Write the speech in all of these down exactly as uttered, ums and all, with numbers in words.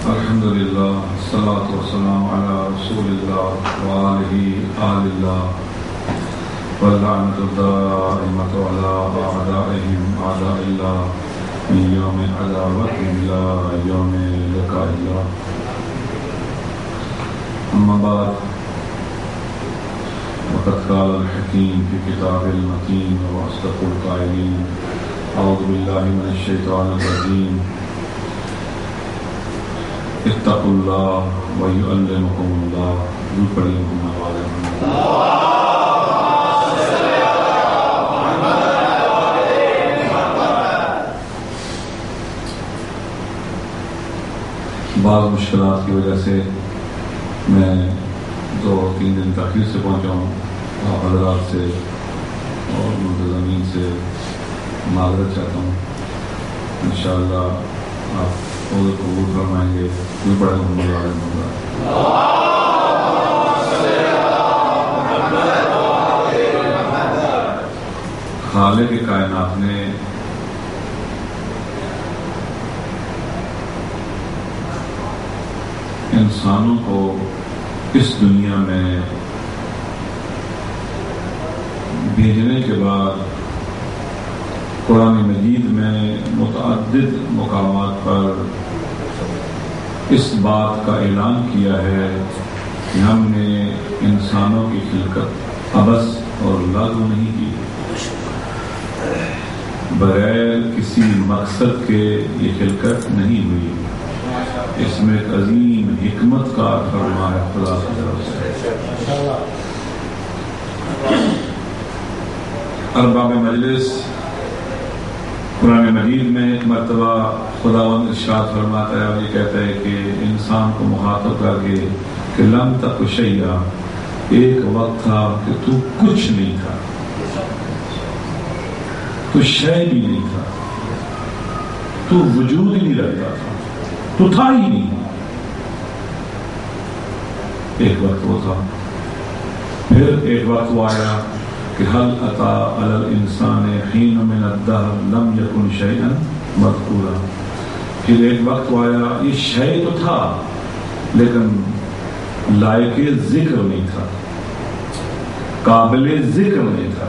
الحمد للہ والصلاة والسلام علی رسول اللہ وآلہ آل اللہ واللعنۃ الدائمۃ علی اعدائہم اعداء اللہ من یوم عداوتہم الی یوم لقاء اللہ. اما بعد وقد قال الحکیم فی کتاب المتین واصدق القائلین اعوذ باللہ من الشیطان الرجیم اتقوا اللہ ویعلمکم اللہ. جو پڑھی ہم بعض مشکلات کی وجہ سے میں دو تین دن تاخیر سے پہنچا ہوں. آپ حضرات سے اور منتظمین سے معذرت چاہتا ہوں. انشاءاللہ آپ عذر قبول فرمائیں گے. کوئی بڑا محمد عالم ہوگا. خالق کائنات نے انسانوں کو اس دنیا میں بھیجنے کے بعد قرآن مجید میں متعدد مقامات پر اس بات کا اعلان کیا ہے کہ ہم نے انسانوں کی خلقت عبث اور لاگو نہیں کی. بغیر کسی مقصد کے یہ خلقت نہیں ہوئی. اس میں ایک عظیم حکمت کا فرما ہے خدا کی طرف سے. ارباب مجلس قرآن مجید میں ایک مرتبہ خداوند ارشاد فرماتا ہے اور یہ کہتا ہے کہ انسان کو مخاطب کر کے کہ لم تک شیئا، ایک وقت تھا کہ تو کچھ نہیں تھا، تو شے بھی نہیں تھا، تو وجود ہی نہیں رکھتا تھا، تو تھا ہی نہیں. ایک وقت وہ تھا. پھر ایک وقت وہ آیا کہ هل أتى على الإنسان حين من الدهر لم يكن شيئا مذكورا. پھر ایک وقت وہ آیا یہ شے تو تھا لیکن لائق ذکر نہیں تھا، قابل ذکر نہیں تھا.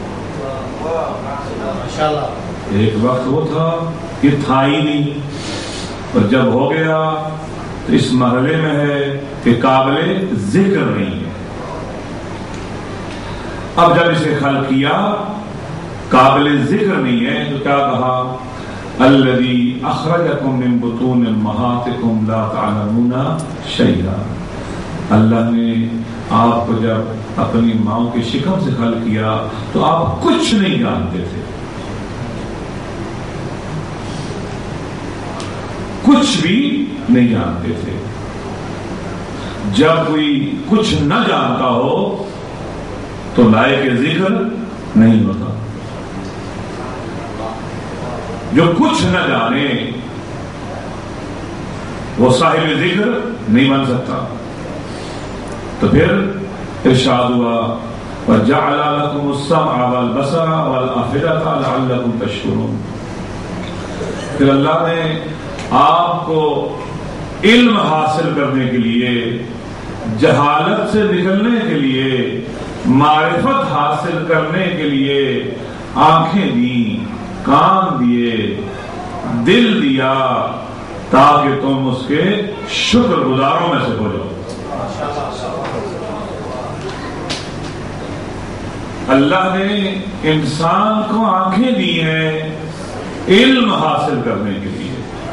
ایک وقت وہ تھا کہ تھا ہی نہیں، اور جب ہو گیا تو اس مرحلے میں ہے کہ قابل ذکر نہیں ہے. اب جب اسے خلق کیا قابل ذکر نہیں ہے تو کیا کہا؟ الذی اخرجکم من بطون امہاتکم لا تعلمون شیئا. اللہ نے آپ کو جب اپنی ماؤں کے شکم سے خلق کیا تو آپ کچھ نہیں جانتے تھے، کچھ بھی نہیں جانتے تھے. جب کوئی کچھ نہ جانتا ہو تو لائق ذکر نہیں ہوتا. جو کچھ نہ جانے وہ صاحب ذکر نہیں بن سکتا. تو پھر ارشاد ہوا وَجَعَلَ لَكُمُ السَّمْعَ وَالْبَصَرَ وَالْأَفْئِدَةَ لَعَلَّكُمْ تَشْكُرُونَ. پھر اللہ نے آپ کو علم حاصل کرنے کے لیے، جہالت سے نکلنے کے لیے، معرفت حاصل کرنے کے لیے آنکھیں دی، کان دیے، دل دیا تاکہ تم اس کے شکر گزاروں میں سے ہو جاؤ. اللہ نے انسان کو آنکھیں دی ہیں علم حاصل کرنے کے لیے.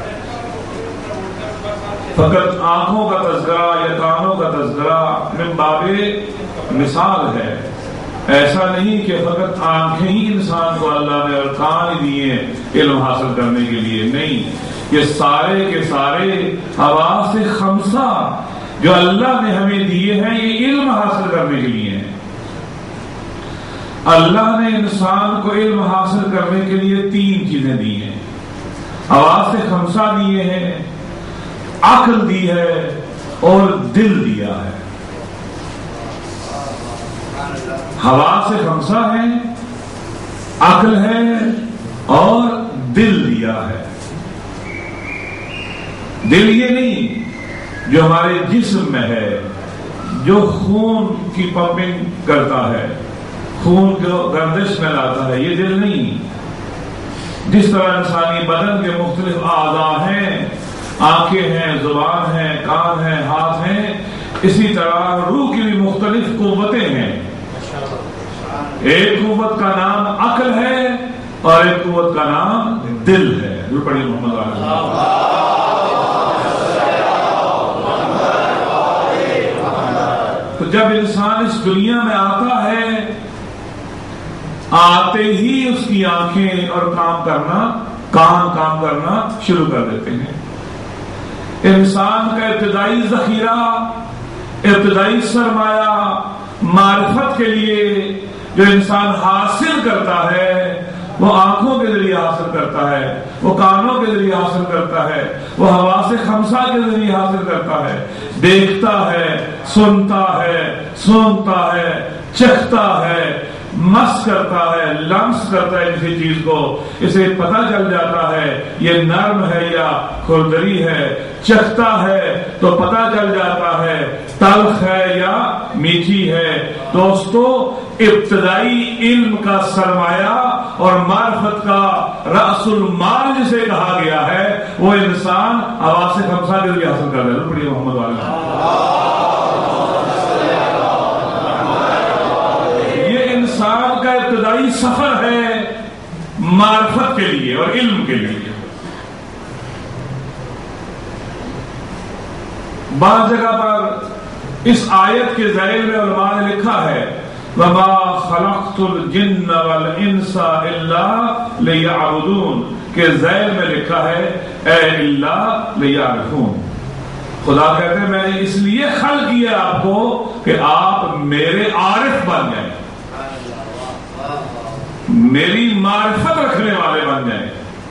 فقط آنکھوں کا تذکرہ یا کانوں کا تذکرہ من باب مثال ہے. ایسا نہیں کہ فقط آنکھیں ہی انسان کو اللہ نے اور کان ہی دیے علم حاصل کرنے کے لیے. نہیں، یہ سارے کے سارے حواس خمسہ جو اللہ نے ہمیں دیے ہیں یہ علم حاصل کرنے کے لیے ہیں. اللہ نے انسان کو علم حاصل کرنے کے لیے تین چیزیں دی ہیں. حواس خمسہ دیے ہیں، عقل دی ہے اور دل دیا ہے. حواس خمسہ ہے، عقل ہے اور دل دیا ہے. دل یہ نہیں جو ہمارے جسم میں ہے، جو خون کی پمپنگ کرتا ہے، خون کو گردش میں لاتا ہے، یہ دل نہیں۔ جس طرح انسانی بدن کے مختلف اعضاء ہیں، آنکھیں ہیں، زبان ہے، کان ہیں، ہاتھ ہیں، اسی طرح روح کی بھی مختلف قوتیں ہیں۔ ایک قوت کا نام عقل ہے اور ایک قوت کا نام دل ہے۔ ضرور پڑھیے محمد علیہ تو جب انسان اس دنیا میں آتا ہے، آتے ہی اس کی آنکھیں اور کام کرنا کام کام کرنا شروع کر دیتے ہیں۔ انسان کا ابتدائی ذخیرہ، ابتدائی سرمایہ معرفت کے لیے جو انسان حاصل کرتا ہے، وہ آنکھوں کے ذریعے حاصل کرتا ہے، وہ کانوں کے ذریعے حاصل کرتا ہے، وہ حواس خمسہ کے ذریعے حاصل کرتا ہے، دیکھتا ہے، سنتا ہے، سونگتا ہے، چکھتا ہے، مس کرتا ہے، لمس کرتا ہے کسی چیز کو، اسے پتہ چل جاتا ہے یہ نرم ہے یا کھردری ہے، چکھتا ہے تو پتہ چل جاتا ہے تلخ ہے یا میٹھی ہے۔ دوستو، ابتدائی علم کا سرمایہ اور معرفت کا رأس المال جسے کہا گیا ہے، وہ انسان حواس خمسہ کے ذریعے حاصل کر رہا ہے۔ پڑھیے محمد والا انسان کا ابتدائی سفر ہے معرفت کے لیے اور علم کے لیے۔ بعض جگہ پر اس آیت کے ذیل میں علماء نے لکھا ہے وَمَا خَلَقْتُ الْجِنَّ وَالْإِنسَ إِلَّا لِيَعْبُدُونَ کے ذیل میں لکھا ہے اے إِلَّا لِيَعْرِفُونَ۔ خدا کہتے ہیں میں نے اس لیے خلق کیا آپ کو کہ آپ میرے عارف بن جائیں، میری معرفت رکھنے والے بن جائیں۔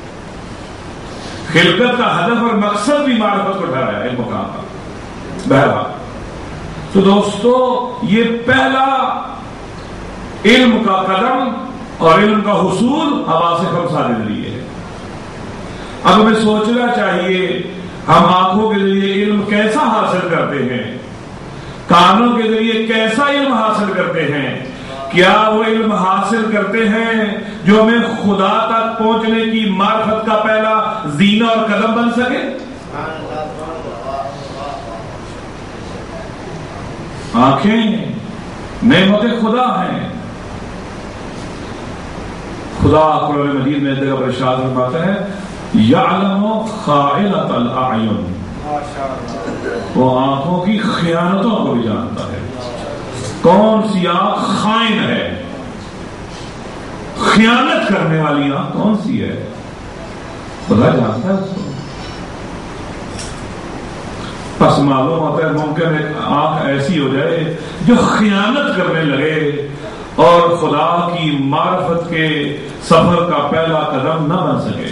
خلقت کا ہدف اور مقصد بھی معرفت کو ٹھہرایا ہے ایک مقام پر۔ بہرحال تو دوستو، یہ پہلا علم کا قدم اور علم کا حصول حواس خمسہ کے ذریعے ہے۔ اب ہمیں سوچنا چاہیے ہم آنکھوں کے ذریعے علم کیسا حاصل کرتے ہیں، کانوں کے ذریعے کیسا علم حاصل کرتے ہیں؟ کیا وہ علم حاصل کرتے ہیں جو ہمیں خدا تک پہنچنے کی معرفت کا پہلا زینہ اور قدم بن سکے؟ آنکھیں نعمت خدا ہیں۔ خدا قرآن مجید میں جگہ پر ارشاد فرماتا ہے یعلم خائنۃ الاعین، وہ آنکھوں کی خیانتوں کو بھی جانتا ہے۔ کون سی آنکھ خائن ہے، خیانت کرنے والی آنکھ کون سی ہے؟ خدا جانتا ہے اس کو۔ پس معلوم ہوتا ہے ممکن ایک آنکھ ایسی ہو جائے جو خیانت کرنے لگے اور خدا کی معرفت کے سفر کا پہلا قدم نہ بن سکے۔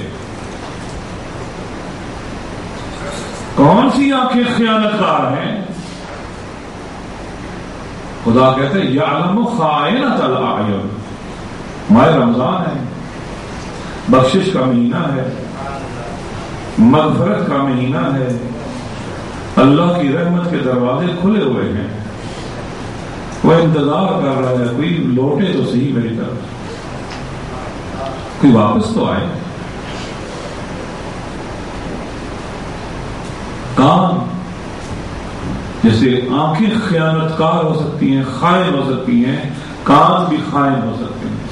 کون سی آنکھیں خیانت کار ہیں؟ خدا کہتے ہیں یعلم خائنۃ الاعین۔ ماہ رمضان ہے، بخشش کا مہینہ ہے، مغفرت کا مہینہ ہے، اللہ کی رحمت کے دروازے کھلے ہوئے ہیں، وہ انتظار کر رہا ہے کوئی لوٹے تو صحیح میری طرف، کوئی واپس تو آئے۔ کان جیسے آنکھیں خیانت کار ہو سکتی ہیں، خائن ہو سکتی ہیں، کان بھی خائن ہو سکتے ہیں۔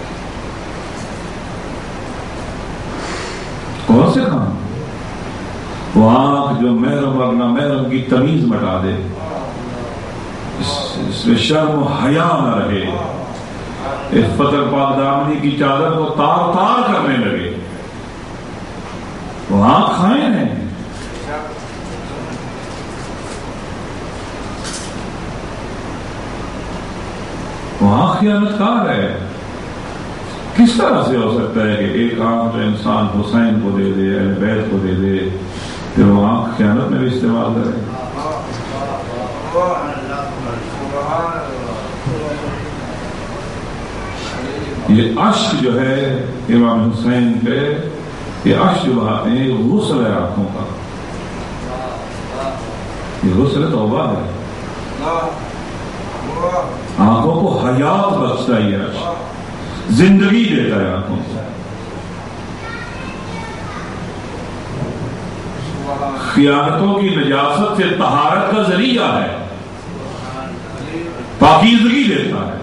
کون سے کان؟ وہ آنکھ جو محرم اور نامحرم کی تمیز مٹا دے، اس میں شرم و حیا نہ رہے، عفت اور پاک دامنی کی چادر کو تار تار کرنے لگے، وہ آنکھ خائن ہے۔ وہاں خیانت کار ہے۔ کس طرح سے ہو سکتا ہے کہ ایک آنکھ جو انسان حسین کو دے دے، اہل بیت کو دے دے، پھر وہ آنکھ خیانت میں بھی استعمال کرے؟ یہ اشک جو ہے امام حسین پہ، یہ اشک جو بہاتے ہیں، غسل ہے آنکھوں کا۔ یہ غسل توبہ ہے، آنکھوں کو حیات بخشتا ہے، زندگی دیتا ہے آنکھوں کو. خیانتوں کی نجاست سے طہارت کا ذریعہ ہے، پاکیزگی دیتا ہے.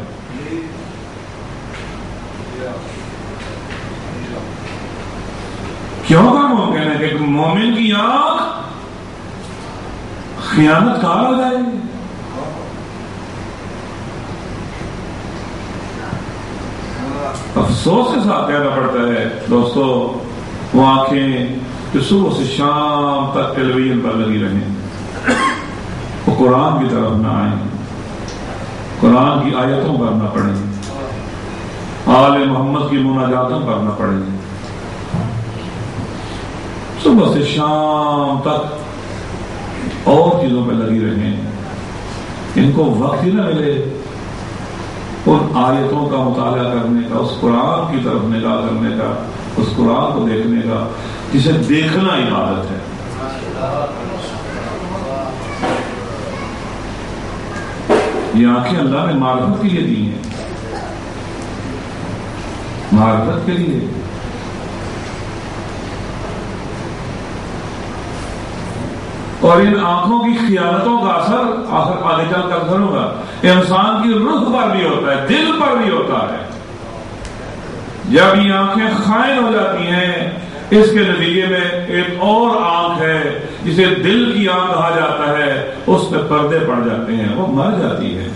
کیوں کا ممکن ہے کہ مومن کی آنکھ خیانت کار ہو جائے؟ افسوس کے ساتھ کہنا پڑتا ہے دوستو، وہ آنکھیں جو صبح سے شام تک ٹیلی ویژن پر لگی رہیں، وہ قرآن کی طرف نہ آئیں، قرآن کی آیتوں پر نہ پڑھیں، آل محمد کی مناجاتوں پر نہ پڑھیں، صبح سے شام تک اور چیزوں پہ لگی رہیں، ان کو وقت ہی نہ ملے ان آیتوں کا مطالعہ کرنے کا، اس قرآن کی طرف نگاہ کرنے کا، اس قرآن کو دیکھنے کا جسے دیکھنا عبادت ہے. یہ آنکھیں اللہ نے معرفت کے لیے دی ہیں، معرفت کے لیے. اور ان آنکھوں کی خیانتوں کا اثر آخر آگے چل کر کروں گا انسان کی روح پر بھی ہوتا ہے، دل پر بھی ہوتا ہے. جب یہ آنکھیں خائن ہو جاتی ہیں، اس کے نتیجے میں ایک اور آنکھ ہے جسے دل کی آنکھ کہا جاتا ہے، اس پہ پردے پڑ جاتے ہیں، وہ مر جاتی ہے.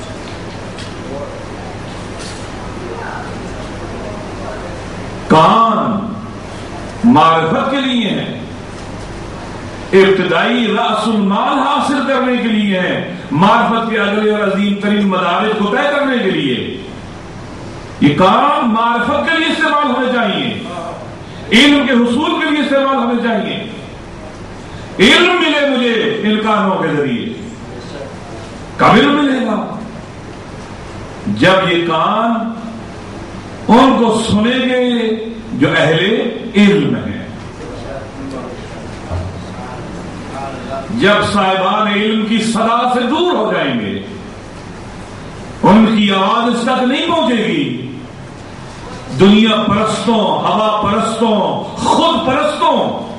کان معرفت کے لیے ہیں، ابتدائی رأس المال حاصل کرنے کے لیے ہے، معرفت کے اگلے اور عظیم ترین مدارج کو طے کرنے کے لیے. یہ کام معرفت کے لیے استعمال ہونے چاہیے، علم کے حصول کے لیے استعمال ہونے چاہیے. علم ملے مجھے ان کانوں کے ذریعے. کب علم ملے گا؟ جب یہ کان ان کو سنیں گے جو اہل علم ہیں، جب صاحبان علم کی صدا سے دور ہو جائیں گے، ان کی آواز اس تک نہیں پہنچے گی. دنیا پرستوں، ہوا پرستوں، خود پرستوں،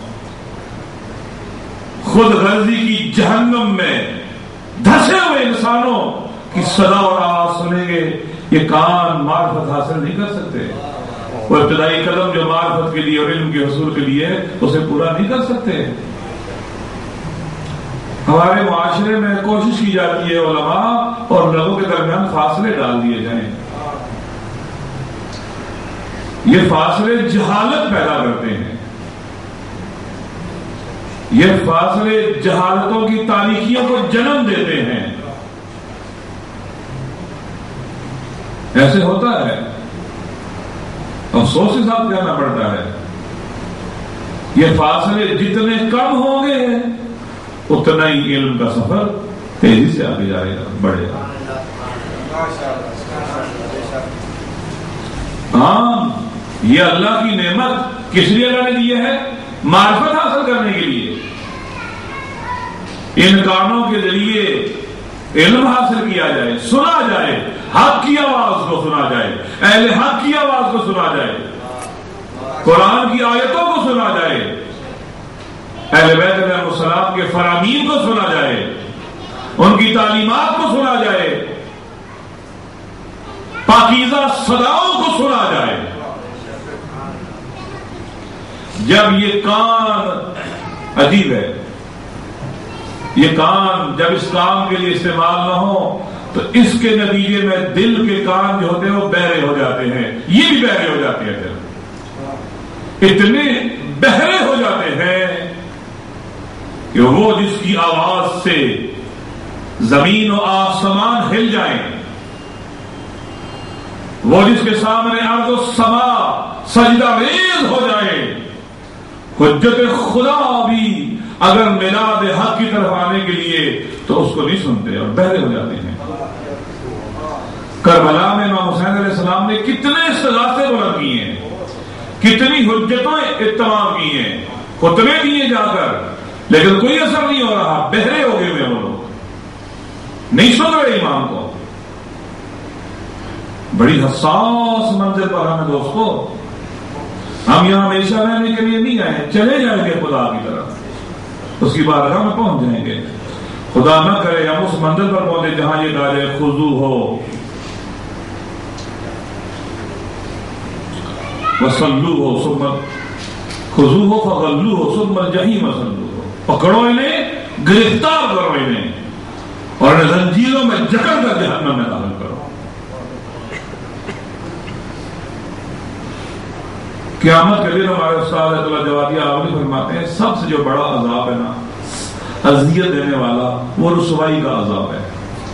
خود غرضی کی جہنم میں دھسے ہوئے انسانوں کی صدا اور آواز سنیں گے. یہ کان معرفت حاصل نہیں کر سکتے. وہ ابتدائی قدم جو معرفت کے لیے اور علم کے حصول کے لیے اسے پورا نہیں کر سکتے. ہمارے معاشرے میں کوشش کی جاتی ہے علماء اور لوگوں کے درمیان فاصلے ڈال دیے جائیں. یہ فاصلے جہالت پیدا کرتے ہیں، یہ فاصلے جہالتوں کی تاریکیوں کو جنم دیتے ہیں. ایسے ہوتا ہے، افسوس کے ساتھ کہنا پڑتا ہے. یہ فاصلے جتنے کم ہوں گے اتنا ہی علم کا سفر تیزی سے آگے جائے گا، بڑھے گا. ہاں، یہ اللہ کی نعمت کس لیے اللہ نے دی ہے؟ معرفت حاصل کرنے کے لیے. ان کانوں کے ذریعے علم حاصل کیا جائے، سنا جائے، حق کی آواز کو سنا جائے، اہل حق کی آواز کو سنا جائے، قرآن کی آیتوں کو سنا جائے، اہل بیت علیہ السلام کے فرامین کو سنا جائے، ان کی تعلیمات کو سنا جائے، پاکیزہ صداؤں کو سنا جائے. جب یہ کان، عجیب ہے، یہ کان جب اس کام کے لیے استعمال نہ ہو تو اس کے نتیجے میں دل کے کان جو ہوتے ہیں وہ بہرے ہو جاتے ہیں، یہ بھی بہرے ہو جاتے ہیں. پھر اتنے بہرے ہو جاتے ہیں کہ وہ جس کی آواز سے زمین و آسمان ہل جائیں، وہ جس کے سامنے ارض و سما سجدہ ریز ہو جائے، حجت خدا بھی اگر میلاد حق کی طرف آنے کے لیے تو اس کو نہیں سنتے اور بہرے ہو جاتے ہیں. کربلا میں امام حسین علیہ السلام نے کتنے استغاثے بلند کیے ہیں، کتنی حجتیں اتمام کی ہیں، خطبے دیے جا کر، لیکن کوئی اثر نہیں ہو رہا، بہرے ہو گئے ہوئے وہ لوگ، نہیں سن رہے امام کو۔ بڑی حساس منزل پر ہمیں دوستو، ہم یہاں ہمیشہ رہنے کے لیے نہیں آئے، چلے جائیں گے خدا کی طرف، اس کی بارگاہ میں پہنچ جائیں گے۔ خدا نہ کرے ہم اس منزل پر پہنچے جہاں یہ دار خضوع ہو، وصلو ہو ثم خضوع ہو فغلو ہو ثم الجحیم صلو ہو، پکڑو انہیں، گرفتار کرو انہیں، اور زنجیروں میں جکڑ کر جہنم میں داخل کرو۔ قیامت کے دن ہمارے استاد ایت اللہ جوادی آوری فرماتے ہیں سب سے جو بڑا عذاب ہے نا، اذیت دینے والا، وہ رسوائی کا عذاب ہے۔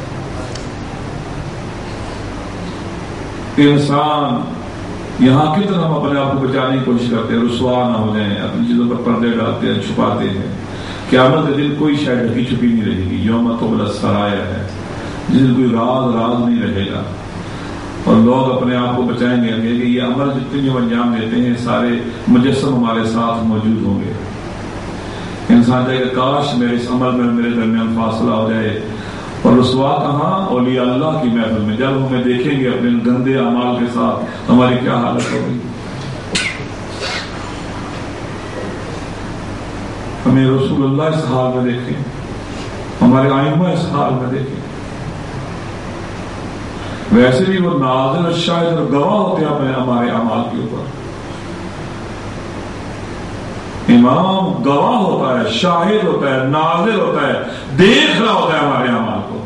انسان یہاں کتنا ہم اپنے آپ کو بچانے کی کوشش کرتے ہیں، رسوا نہ ہو جائیں، اپنی چیزوں پر پردے ڈالتے ہیں، چھپاتے ہیں۔ قیامت کے دن کوئی شاید ڈھکی چھپی نہیں رہے گی، یوم تبلی السرائر ہے، جس دن کوئی راز راز نہیں رہے گا، اور لوگ اپنے آپ کو بچائیں گے کہ یہ عمل جتنے جو انجام دیتے ہیں سارے مجسم ہمارے ساتھ موجود ہوں گے۔ انسان جائے کہ کاش میرے اس عمل میں میرے درمیان فاصلہ ہو جائے، اور رسوا کہاں؟ اولیاء اللہ کی محفل میں، جب ہمیں دیکھیں گے اپنے گندے اعمال کے ساتھ ہماری کیا حالت ہوگی۔ ہمیں رسول اللہ اس حال میں دیکھیں، ہمارے آئمہ اس حال میں دیکھیں۔ ویسے بھی وہ ناظر اور شاہد اور گواہ ہوتے ہیں اپنے ہمارے اعمال کے اوپر۔ امام گواہ ہوتا ہے، شاہد ہوتا ہے، ناظر ہوتا ہے، دیکھ رہا ہوتا ہے ہمارے اعمال کو۔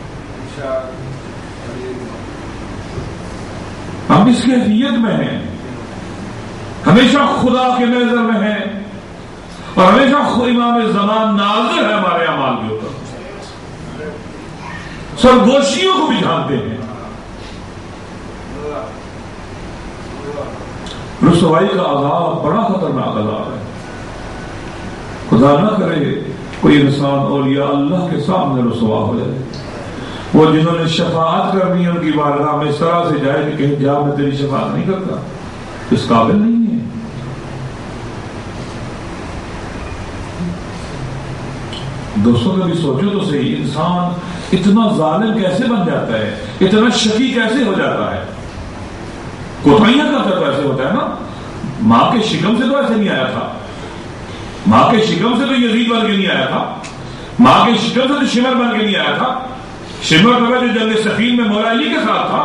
ہم اس کیفیت میں ہیں، ہمیشہ خدا کے نظر میں ہیں، اور ہمیشہ خود امام زمان ناظر ہے ہمارے اعمال کے اوپر، سرگوشیوں کو بھی جانتے ہیں۔ رسوائی کا عذاب بڑا خطرناک عذاب ہے۔ خدا نہ کرے کوئی انسان اولیاء اللہ کے سامنے رسوا ہو جائے، وہ جنہوں نے شفاعت کرنی ہے ان کی بارگاہ میں اس طرح سے جائے کہ کہیں جا میں تیری شفاعت نہیں کرتا، اس قابل نہیں ہے۔ دوستوں کبھی سوچو تو صحیح، انسان اتنا ظالم کیسے بن جاتا ہے، اتنا شقی کیسے ہو جاتا ہے؟ کوتاہیاں کرتا تو ایسے ہوتا ہے نا۔ ماں کے شکم سے تو ایسے نہیں آیا تھا، ماں کے شکم سے تو یزید بن کے نہیں آیا تھا، ماں کے شکم سے تو شمر بن کے نہیں آیا تھا۔ شمر کا جو جنگ صفین میں مولا علی کے ساتھ تھا،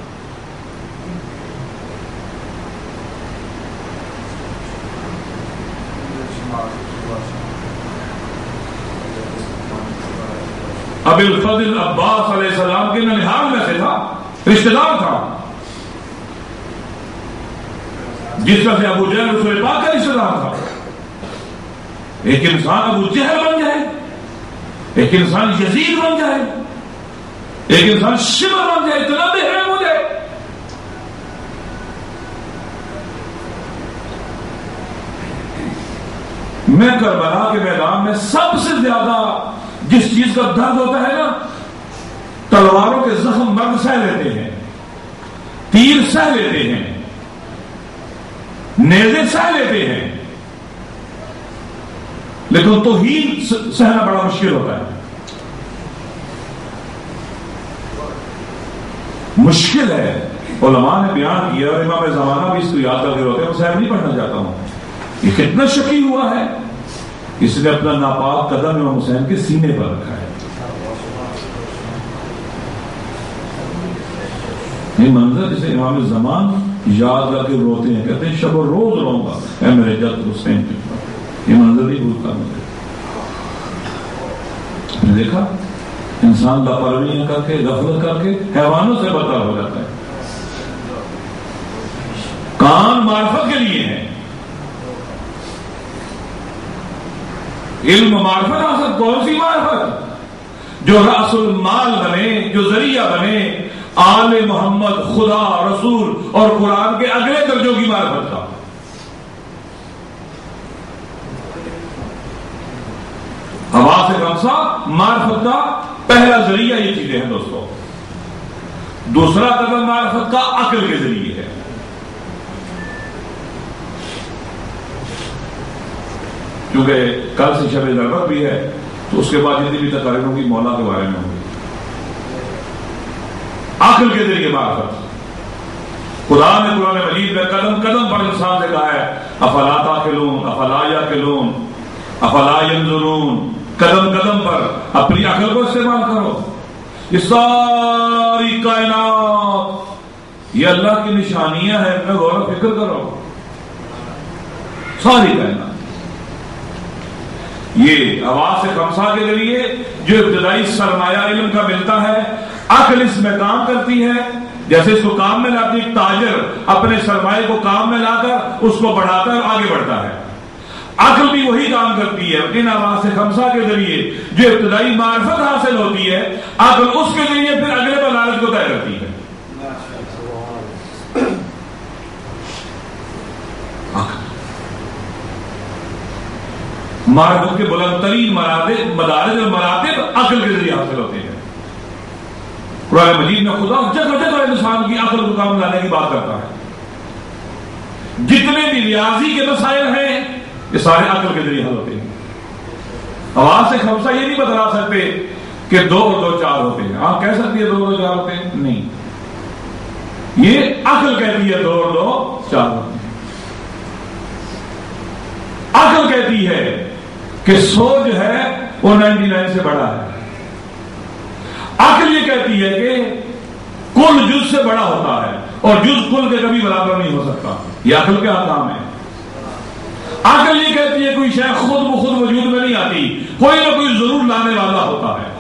ابی الفضل عباس علیہ السلام کے ننہال میں سے تھا، رشتہ دار تھا، جس طرح سے ابو جہل رسول پاک کا رشتہ دار تھا۔ ایک انسان ابو جہل بن جائے، ایک انسان یزید بن جائے، ایک انسان شمر بن جائے، اتنا بہرم ہو جائے۔ میں کربلا کے میدان میں سب سے زیادہ جس چیز کا درد ہوتا ہے نا، تلواروں کے زخم مرد سہ لیتے ہیں، تیر سہ لیتے ہیں، نیزے سہ لیتے ہیں، لیکن توہین سہنا بڑا مشکل ہوتا ہے، مشکل ہے۔ علماء نے بیان کیا، اور امام زمانہ بھی اس کو یاد کر کے ہوتے ہیں، میں صاحب نہیں پڑھنا چاہتا ہوں، یہ کتنا شکی ہوا ہے، اس نے اپنا ناپاک قدم امام حسین کے سینے پر رکھا ہے۔ یہ منظر جسے امام زمان یاد کر کے روتے ہیں، کہتے ہیں شب و روز رہوں گا اے میرے جد حسین کے پاس۔ یہ منظر نہیں بھولتا مجھے۔ نے دیکھا انسان لاپرواہیاں کر کے، غفلت کر کے حیوانوں سے بدتر ہو جاتا ہے۔ کان معرفت کے لیے ہے، علم معرفت حاصل، کون سی معرفت؟ جو رأس المال بنے، جو ذریعہ بنے آل محمد، خدا، رسول اور قرآن کے اگلے درجوں کی معرفت کا۔ حواس خمسہ معرفت کا پہلا ذریعہ یہ چیزیں ہیں دوستو۔ دوسرا قدم معرفت کا عقل کے ذریعے ہے۔ کیونکہ کل سے شب ضربت بھی ہے تو اس کے بعد جتنی بھی تقاریر ہوگی مولا کے بارے میں ہوگی. عقل کے ذریعے معرفت. خدا نے قرآن مجید میں قدم قدم پر انسان سے کہا ہے افلا تعقلون افلا یعقلون افلا ینظرون. قدم قدم پر اپنی عقل کو استعمال کرو. یہ ساری کائنات یہ اللہ کی نشانیاں ہیں، ان میں غور و فکر کرو. ساری کائنات یہ حواس خمسہ کے ذریعے جو ابتدائی سرمایہ علم کا ملتا ہے، عقل اس میں کام کرتی ہے. جیسے اس کو کام میں لاتی ایک تاجر اپنے سرمایہ کو کام میں لا کر اس کو بڑھاتا ہے اور آگے بڑھتا ہے. عقل بھی وہی کام کرتی ہے. ان حواس خمسہ کے ذریعے جو ابتدائی معرفت حاصل ہوتی ہے، عقل اس کے ذریعے پھر اگلے مدارج کو طے کرتی ہے. معرفت کے بلند ترین مدارج اور مراتب عقل کے ذریعے حاصل ہوتے ہیں. قرآن مجید میں خدا جگہ جگہ انسان کی عقل کو کام لانے کی بات کرتا ہے. جتنے بھی ریاضی کے مسائل ہیں یہ سارے عقل کے ذریعے حل ہوتے ہیں. حواس خمسہ یہ نہیں بتلا سکتے کہ دو اور دو چار ہوتے ہیں. آپ کہہ سکتی ہے دو اور دو چار ہوتے ہیں؟ نہیں، یہ عقل کہتی ہے دو اور دو چار ہوتے ہیں. عقل کہتی ہے کہ سو جو ہے وہ نائنٹی نائن سے بڑا ہے. عقل یہ کہتی ہے کہ کل جز سے بڑا ہوتا ہے اور جز کل کے کبھی برابر نہیں ہو سکتا. یہ عقل کے احکام ہے. عقل یہ کہتی ہے کوئی شے خود بخود وجود میں نہیں آتی، کوئی نہ کوئی ضرور لانے والا ہوتا ہے.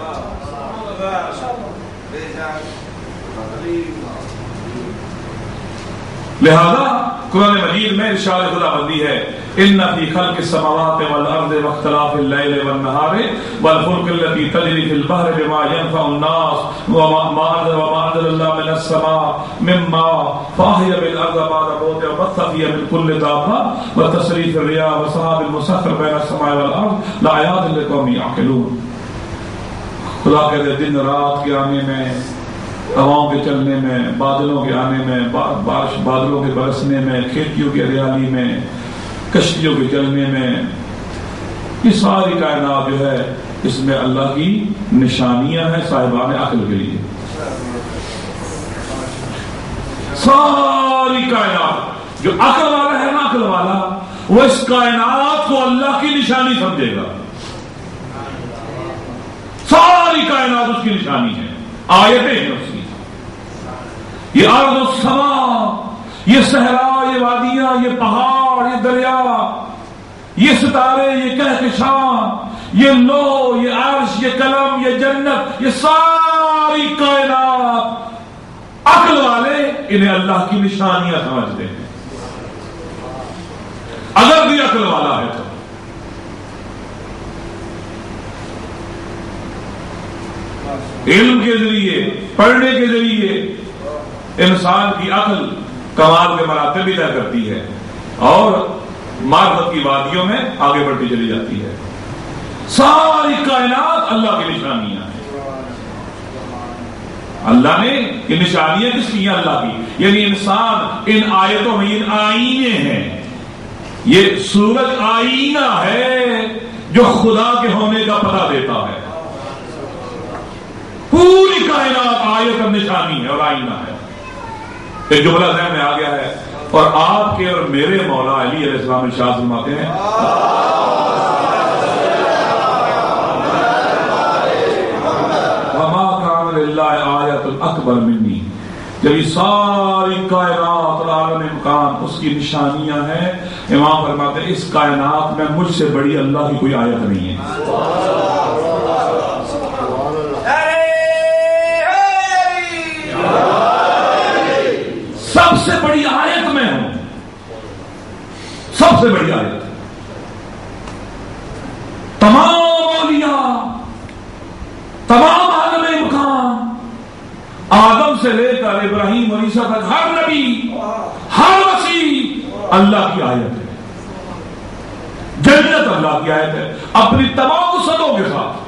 لہذا قرآن مجید میں ارشاد خدا بندی ہے ان فی خلق السماوات والارض واختلاف الليل والنهار والفلك التي تجري في البحر بما ينفع الناس وما انزل الله من السماء مما فاحيا بالارض بعد موتها وبث فيها من كل دابة وتصريف الرياح والسحاب المسخر بين السماء والارض لآيات لقوم يعقلون. خدا کہتے دن رات کے آنے میں، ہواؤں کے چلنے میں، بادلوں کے آنے میں، بارش بادلوں کے برسنے میں، کھیتیوں کی ہریالی میں، کشتیوں کے چلنے میں، یہ ساری کائنات جو ہے اس میں اللہ کی نشانیاں ہیں صاحبان عقل کے لیے. ساری کائنات جو عقل والا ہے نا، عقل والا وہ اس کائنات کو اللہ کی نشانی سمجھے گا. ساری کائنات اس کی نشانی ہے، آیتیں ہیں اس کی. یہ ارض و سما، یہ صحرا، یہ وادیاں، یہ پہاڑ، یہ دریا، یہ ستارے، یہ کہکشاں، یہ لو، یہ عرش، یہ قلم، یہ جنت، یہ ساری کائنات عقل والے انہیں اللہ کی نشانیاں سمجھتے ہیں. اگر بھی عقل والا ہے تو علم کے ذریعے، پڑھنے کے ذریعے انسان کی عقل کمال کے مراتب بھی طے کرتی ہے اور معرفت کی وادیوں میں آگے بڑھتی چلی جاتی ہے. ساری کائنات اللہ کی نشانیاں ہیں. اللہ نے یہ نشانیاں کس کی ہیں؟ اللہ کی. یعنی انسان ان آیتوں میں ان آئینے ہیں. یہ سورج آئینہ ہے جو خدا کے ہونے کا پتہ دیتا ہے. پوری کائنات آیت اور نشانی ہے اور آئینہ ہے. ایک جملہ ذہن میں آ گیا ہے اور آپ کے اور میرے مولا علی علیہ السلام ارشاد فرماتے ہیں وما کان للہ آیۃ اکبر منی. جب یہ ساری کائنات اور عالم امکان اس کی نشانیاں ہیں، امام فرماتے ہیں اس کائنات میں مجھ سے بڑی اللہ کی کوئی آیت نہیں ہے. سب سے بڑی آیت میں ہوں، سب سے بڑی آیت. تمام اولیاء، تمام عالم امکان، آدم سے لے کر ابراہیم اور عیسیٰ تک ہر نبی، ہر وسیع اللہ کی آیت ہے. جنت اللہ کی آیت ہے اپنی تمام وسعتوں کے ساتھ.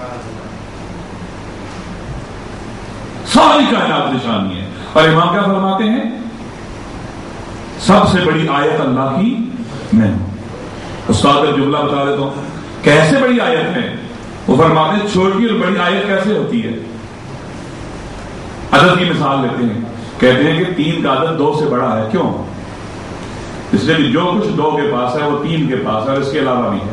ساری کائنات نشانی ہے. اور امام کیا فرماتے ہیں؟ سب سے بڑی آیت اللہ کی میں ہوں. استاد کا جملہ بتا دیتا ہوں کیسے بڑی آیت ہے. وہ فرماتے ہیں چھوٹی اور بڑی آیت کیسے ہوتی ہے. عدد کی مثال لیتے ہیں, کہتے ہیں کہ تین کا عدد دو سے بڑا ہے. کیوں؟ اس لیے کہ جو کچھ دو کے پاس ہے وہ تین کے پاس ہے اور اس کے علاوہ بھی ہے.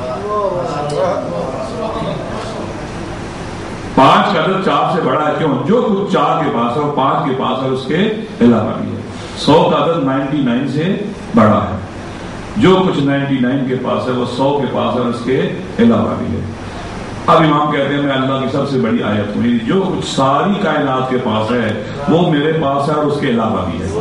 پانچ کا عدد چار سے بڑا ہے. کیوں؟ جو کچھ چار کے پاس ہے وہ پانچ کے پاس ہے اور اس کے علاوہ بھی ہے. سو کا عدد نائنٹی نائن سے بڑا ہے. جو کچھ نائنٹی نائن کے پاس ہے وہ سو کے پاس ہے اور اس کے علاوہ بھی ہے. اب امام کہتے ہیں میں اللہ کی سب سے بڑی آیت ہوں, جو کچھ ساری کائنات کے پاس ہے وہ میرے پاس ہے اور اس کے علاوہ بھی ہے.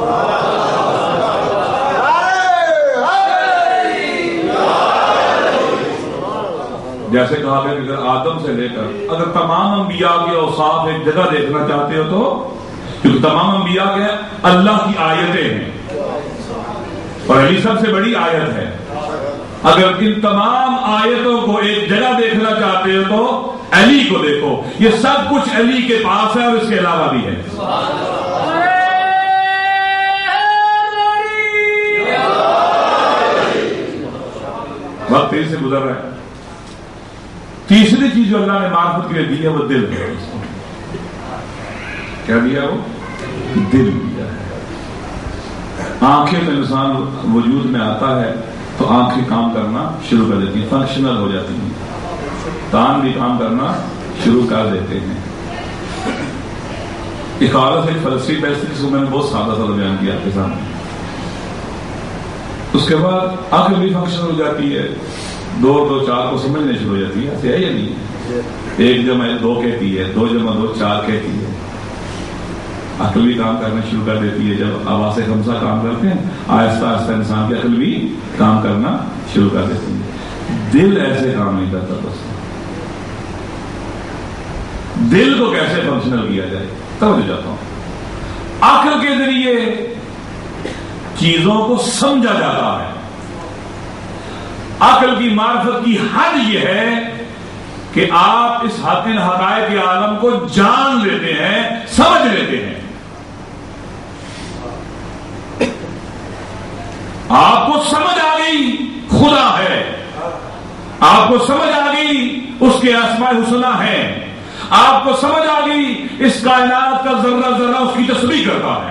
جیسے کہا گیا کہ اگر آدم سے لے کر اگر تمام انبیاء کے اوصاف ایک جگہ دیکھنا چاہتے ہو تو, کیونکہ تمام انبیاء کے اللہ کی آیتیں ہیں اور علی سب سے بڑی آیت ہے. اگر ان تمام آیتوں کو ایک جگہ دیکھنا چاہتے ہو تو علی کو دیکھو. یہ سب کچھ علی کے پاس ہے اور اس کے علاوہ بھی ہے. وقت تیزی سے گزر رہا ہے. تیسری چیز جو اللہ نے معرفت کے لیے دی ہے وہ دل ہے. کیا دیا؟ وہ دل دیا ہے. آنکھیں میں انسان وجود میں آتا ہے تو آنکھیں کام کرنا شروع کر دیتی ہیں, فنکشنل ہو جاتی ہیں. کان بھی کام کرنا شروع کر دیتے ہیں. ایک عورت ایک فلسفی بیٹھتی جس کو میں نے بہت سادہ سادہ بیان کیا آپ کے سامنے. اس کے بعد عقل بھی فنکشن ہو جاتی ہے, دو دو چار کو سمجھنے شروع ہو جاتی ہے. ایسے ہے یا نہیں؟ ایک جمع دو کہتی ہے, دو جمع دو چار کہتی ہے. عقل بھی کام کرنا شروع کر دیتی ہے. جب آواز خمسہ کام کرتے ہیں آہستہ آہستہ انسان کی عقل بھی کام کرنا شروع کر دیتی ہے. دل ایسے کام نہیں کرتا. بس دل کو کیسے فنکشنل کیا جائے توجہ جاتا ہوں. عقل کے ذریعے چیزوں کو سمجھا جاتا ہے. عقل کی معرفت کی حد یہ ہے کہ آپ اس حاطن حقائق کے عالم کو جان لیتے ہیں, سمجھ لیتے ہیں. آپ کو سمجھ آ گئی خدا ہے, آپ کو سمجھ آ گئی اس کے اسماء الحسنی ہیں, آپ کو سمجھ آ گئی اس کائنات کا ذرہ ذرہ اس کی تسبیح کرتا ہے,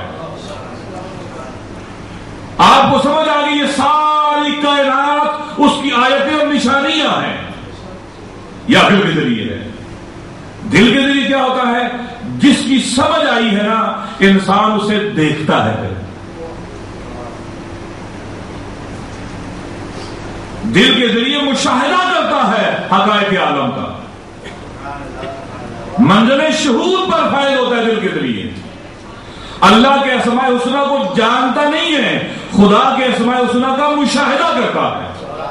آپ کو سمجھ آ گئی یہ ساری کائنات اس کی آیتیں اور نشانیاں ہیں. یا دل کے ذریعے ہے. دل کے ذریعے کیا ہوتا ہے؟ جس کی سمجھ آئی ہے نا انسان اسے دیکھتا ہے. دل کے ذریعے مشاہدہ کرتا ہے حقائق عالم کا. منزل شہود پر فائد ہوتا ہے دل کے ذریعے. اللہ کے اسماء الحسنی کو جانتا نہیں ہے, خدا کے اسماء الحسنی کا مشاہدہ کرتا ہے.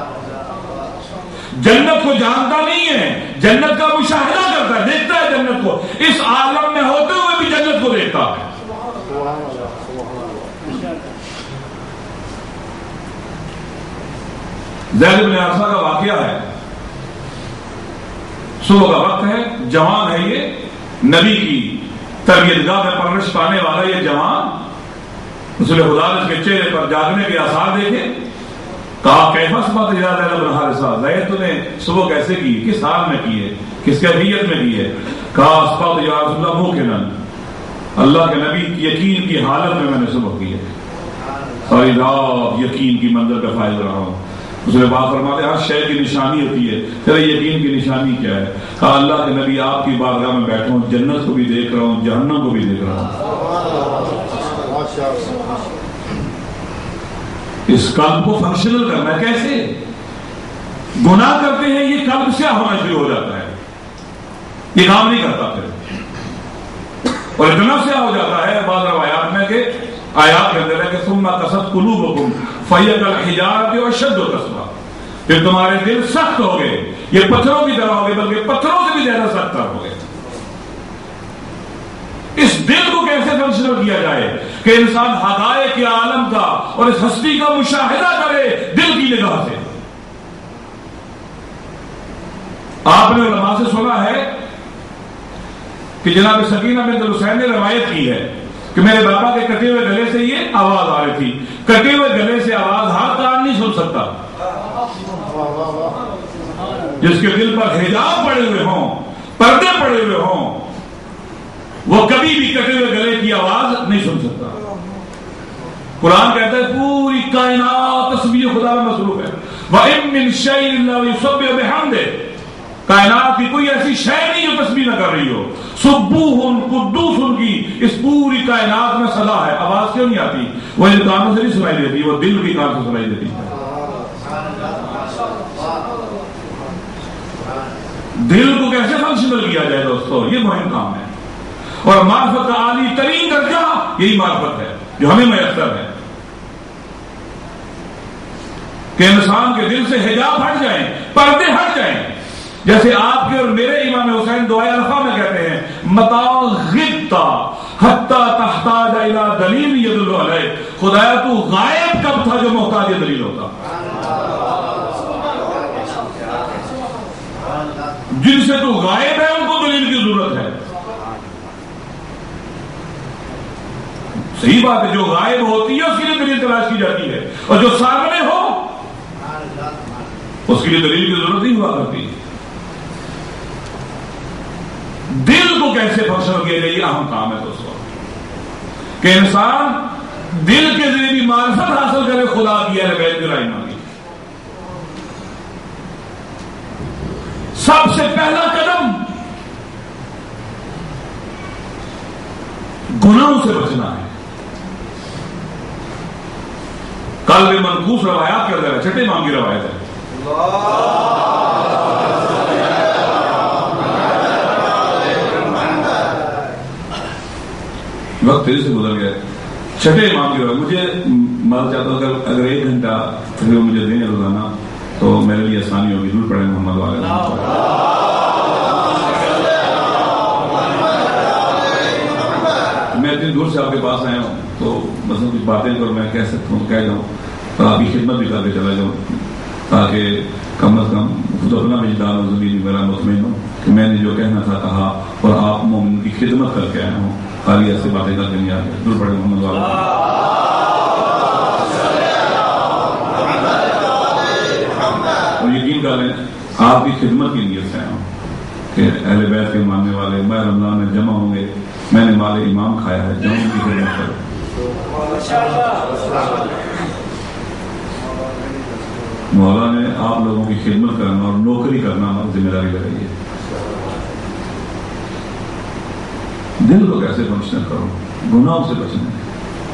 جنت کو جانتا نہیں ہے, جنت کا مشاہدہ کرتا ہے, دیکھتا ہے جنت کو. اس عالم میں ہوتے ہوئے بھی جنت کو دیکھتا ہے. زید بن حارثہ کا واقعہ ہے. صبح کا وقت ہے, جوان ہے یہ, نبی کی تربیت گاہ میں پرورش پانے والا یہ جوان. رسول خدا نے اس کے چہرے پر جاگنے کے آثار دیکھے. کہا کیفا صبح زید بن حارثہ, زید تو نے صبح کیسے کی, کس حال میں کی ہے, کس کیفیت میں کی ہے؟ کہا اصبحت یا رسول اللہ موقنا, اللہ کے نبی کی یقین کی حالت میں میں نے صبح کی ہے. ساری رات یقین کی منظر کا فائدہ رہا ہوں. اس نے بات فرماتے ہر شے کی نشانی ہوتی ہے, تیرے یقین کی نشانی کیا ہے؟ کہا اللہ کے نبی آپ کی بارگاہ میں بیٹھا ہوں, جنت کو بھی دیکھ رہا ہوں, جہنم کو بھی دیکھ رہا ہوں. اس قلب کو فنکشنل کرنا کیسے؟ گناہ کرتے ہیں یہ قلب سیاہ ہونا شروع ہو جاتا ہے, یہ کام نہیں کرتا پھر, اور اتنا سیاہ ہو جاتا ہے بعض روایات میں کہ آیات کے اندر ہے کہ ثم قست قلوبکم فہی کالحجارۃ واشد قسوۃ, پھر تمہارے دل سخت ہو گئے, یہ پتھروں کی طرح ہو گئے, بلکہ پتھروں سے بھی زیادہ سخت ہو گئے. اس دل کو کیسے فنکشنل کیا جائے کہ انسان حقائق کے عالم کا اور اس ہستی کا مشاہدہ کرے دل کی نگاہ سے. آپ نے علماء سے سنا ہے کہ جناب سکینہ بنت حسین نے روایت کی ہے کہ میرے بابا کے کٹے ہوئے گلے سے یہ آواز آ رہی تھی. کٹے ہوئے گلے سے آواز ہر کان نہیں سن سکتا, جس کے دل پر حجاب پڑے ہوئے ہوں، پردے پڑے ہوئے ہوں، وہ کبھی بھی کٹے ہوئے گلے کی آواز نہیں سن سکتا۔ قرآن کہتا ہے پوری کائنات تسبیح خدا میں مصروف ہے۔ وَإِن مِّن شَيْءٍ إِلَّا يُسَبِّحُ بِحَمْدِهِ، کائنات کی کوئی ایسی شے نہیں جو تسبیح نہ کر رہی ہو۔ سبوح قدوس ان کی اس پوری کائنات میں صدا ہے۔ آواز کیوں نہیں آتی؟ وہ ان کانوں سے نہیں سنائی دیتی، وہ دل کی کان سے سنائی دیتی ہے۔ دل کو کیسے فنکشنل کیا جائے دوستو، یہ مہم کام ہے۔ اور معرفت کا عالی ترین درجہ یہی معرفت ہے جو ہمیں میسر ہے کہ انسان کے دل سے حجاب ہٹ جائیں، پردے ہٹ جائیں۔ جیسے آپ کے اور میرے امام حسین دعائے عرفہ میں کہتے ہیں متا غبتا حتی تحتاج الی دلیل یدل علیہ، خدایا تو غائب کب تھا جو محتاج دلیل ہوتا۔ جن سے تو غائب ہے ان کو دلیل کی ضرورت ہے۔ صحیح بات ہے، جو غائب ہوتی ہے اس کے لیے دلیل تلاش کی جاتی ہے، اور جو سامنے ہو اس کے لیے دلیل کی ضرورت نہیں ہوا کرتی۔ دل کو کیسے فنکشن کیا جائے، یہ اہم کام ہے دوستوں، کہ انسان دل کے ذریعے بھی معرفت حاصل کرے خدا کی اہل بیت کی رہنمائی۔ سب سے پہلا قدم گناہوں سے بچنا ہے۔ قلب منقوص روایات کے اندر ہے، چھٹے امام کی روایت ہے۔ وقت تیزی سے گزر گیا، چھٹے امام کی روایت۔ مجھے مال چاہتا ہوں کہ اگر ایک گھنٹہ پھر وہ مجھے دیں روزانہ تو میرے لیے آسانی ہوگی۔ ضرور پڑھیں محمد والے۔ میں اتنی دور سے آپ کے پاس آیا ہوں تو مثلا کچھ باتیں تو میں کہہ سکتا ہوں، کہہ جاؤں اور آپ کی خدمت بھی کر کے چلا جاؤں، تاکہ کم از کم خود اپنا وجدان و ضمیر میرا مطمئن ہو کہ میں نے جو کہنا تھا کہا، اور آپ مومن کی خدمت کر کے آئے ہوں، خالی ایسے باتیں کر کے نہیں آگے۔ ضرور پڑھیں محمد والے۔ اور یقین کر لیں آپ کی خدمت کی نیت سے آیا ہوں کہ اہل بیت کے ماننے والے میں رمضان میں جمع ہوں گے، میں نے مال امام کھایا ہے، جو ان کی خدمت کرو۔ مولا نے آپ لوگوں کی خدمت کرنا اور نوکری کرنا ذمہ داری لگائی ہے۔ دل کو کیسے فنکشن کرو، گناہوں سے بچنا ہے۔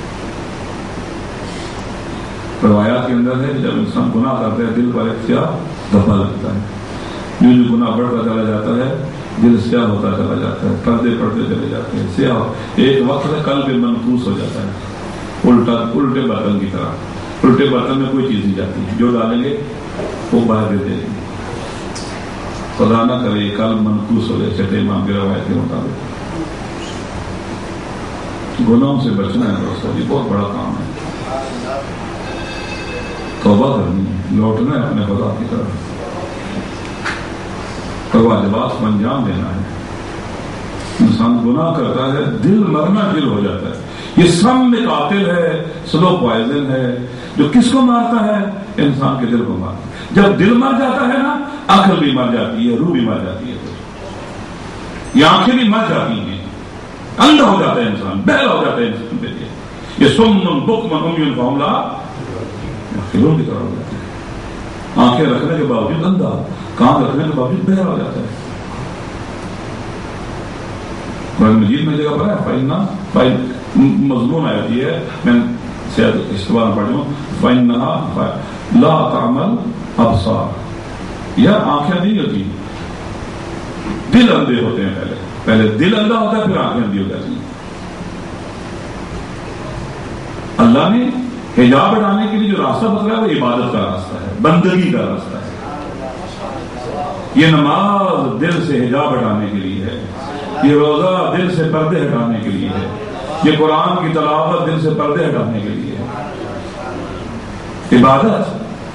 روایات کے اندر ہے کہ جب انسان گناہ کرتا ہے دل پر ایک سیاہ دھبا لگتا ہے، جو جو گناہ بڑھتا چلا جاتا ہے دل سیاہ ہوتا چلا جاتا ہے، پردے پڑتے چلے جاتے ہیں، سیاہ ایک وقت میں قلب منقوص ہو جاتا ہے، الٹا الٹے برتن کی طرح۔ الٹے برتن میں کوئی چیز نہیں جاتی، جو ڈالیں گے وہ باہر دے دیں گے۔ خدا نہ کرے یہ قلب منقوص ہو جائے چھٹے امام کی روایت کے مطابق۔ گناہوں سے بچنا ہے دوستوں، یہ بہت بڑا کام ہے۔ توبہ کرنی ہے، لوٹنا ہے اپنے خدا کی طرف، اور واجبات کو انجام دینا ہے۔ انسان گناہ کرتا ہے، دل مرنا دل ہو جاتا ہے۔ یہ سم میں قاتل ہے، سلو پوائزن ہے، جو کس کو مارتا ہے؟ انسان کے دل کو مارتا ہے۔ جب دل مر جاتا ہے نا، عقل بھی مر جاتی ہے، روح بھی مر جاتی ہے، یہ آنکھیں بھی مر جاتی ہیں، اندھا ہو جاتا ہے انسان، بہرا ہو جاتا ہے انسان۔ دیکھیے یہ سم بکم عمی فہم لا یعقلون کی طرح ہو جاتی ہے۔ آنکھیں رکھنے کے باوجود اندھا، کان رکھنے کے باوجود بہرا ہو جاتا ہے۔ قرآن مجید میں جگہ پر ہے فائنہ فائن مضمون آتی ہے، میں سیاحت استعمال پڑھ لوں، فَإِنَّهَا لَا تَعْمَلْ أَبْصَارُ، یہ آنکھیں نہیں ہوتی، دل اندھے ہوتے ہیں۔ پہلے پہلے دل اندھا ہوتا ہے، پھر آنکھیں اندھی ہو جاتی ہیں۔ اللہ نے حجاب ہٹانے کے لیے جو راستہ بتایا وہ عبادت کا راستہ ہے، بندگی کا راستہ ہے۔ یہ نماز دل سے حجاب ہٹانے کے لیے ہے، یہ روزہ دل سے پردے ہٹانے کے لیے ہے، یہ قرآن کی تلاوت دل سے پردے ہٹانے کے لیے ہے۔ عبادت،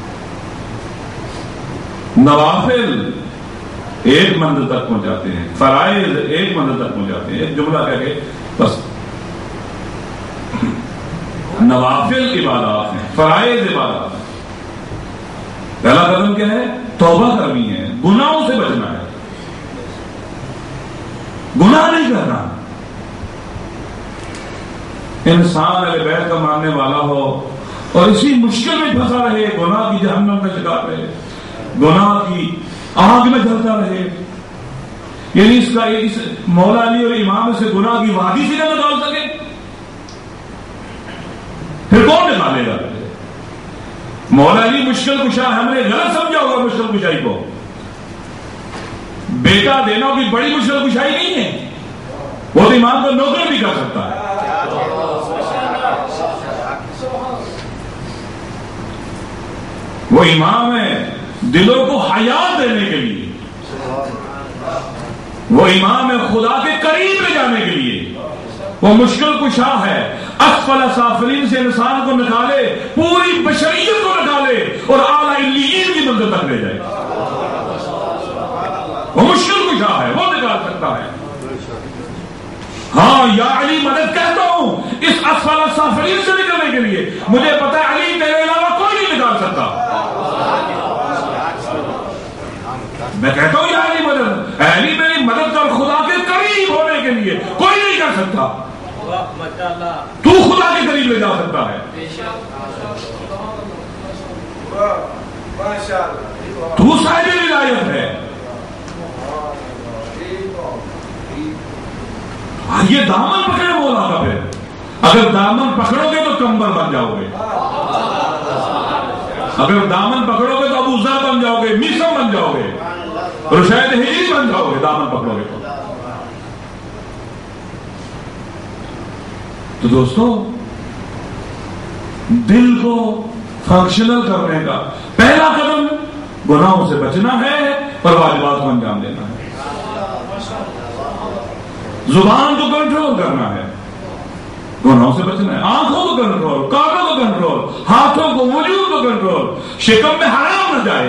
نوافل ایک منزل تک پہنچاتے ہیں، فرائض ایک منزل تک پہنچاتے ہیں۔ ایک جملہ کہہ کے بس، نوافل عبادات ہیں، فرائض عبادات ہیں۔ پہلا قدم کیا ہے؟ توبہ کرنی ہے، گناہوں سے بچنا ہے، گناہ نہیں کرنا۔ انسان اہل بیت کا ماننے والا ہو اور اسی مشکل میں پھنسا رہے، گناہ کی جہنم کا شکار رہے، گناہ کی آگ میں جلتا رہے، یعنی اس کا اس مولا علی اور امام سے گناہ کی وادی سے نہ نکال سکے، پھر کون نکالے گا؟ مولا علی مشکل کشا، ہم نے غلط سمجھا ہوگا مشکل کشائی کو۔ بیٹا دینا کوئی بڑی مشکل کشائی نہیں ہے، وہ تو امام کو نوکر بھی کر سکتا ہے۔ وہ امام ہے دلوں کو حیات دینے کے لیے، وہ امام ہے خدا کے قریب لے جانے کے لیے، وہ مشکل کشا ہے، اسفل سافلین سے انسان کو نکالے، پوری بشریت کو نکالے اور اعلیٰ علیین کی منزل تک لے جائے۔ وہ مشکل کشا ہے، وہ نکال سکتا ہے۔ ہاں یا علی مدد کہتا ہوں اس اسفل سافلین سے نکلنے کے لیے، مجھے پتا ہے علی تیرے علاوہ کوئی نہیں نکال سکتا۔ میں کہتا ہوں یا علی مدد، اے علی میری مدد کر، خدا کے قریب ہونے کے لیے کوئی نہیں کر سکتا، تو خدا کے قریب لے جا سکتا ہے، تو صاحب ولایت ہے۔ یہ دامن پکڑے مولا کا، پھر اگر دامن پکڑو گے تو کمبر بن جاؤ گے، اگر دامن پکڑو گے تو ابو ذر بن جاؤ گے، میسم بن جاؤ گے، رشید ہجری بن جاؤ گے، دامن پکڑو گے تو۔ تو دوستو دل کو فنکشنل کرنے کا پہلا قدم گناہوں سے بچنا ہے اور واجبات کو انجام دینا ہے، زبان کو کنٹرول کرنا ہے، گناہوں سے بچنا ہے، آنکھوں کو کنٹرول، کانوں کو کنٹرول، ہاتھوں کو، وجود کو کنٹرول، شکم میں حرام نہ جائے،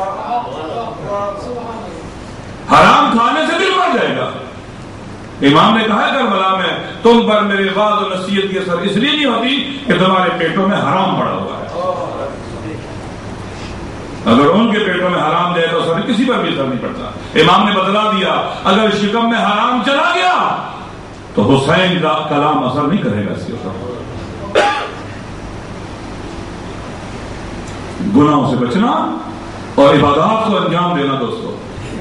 حرام کھانے سے دل مر جائے گا۔ امام نے کہا کربلا میں تم پر میری وعظ و نصیحت کی اثر اس لیے نہیں ہوتی کہ تمہارے پیٹوں میں حرام پڑا ہوا ہے، اگر ان کے پیٹوں میں حرام جائے تو اثر کسی پر بھی اثر نہیں پڑتا۔ امام نے بتلا دیا اگر شکم میں حرام چلا گیا تو حسین کا کلام اثر نہیں کرے گا اس کے اوپر۔ گناہوں سے بچنا اور عبادات کو انجام دینا دوستو،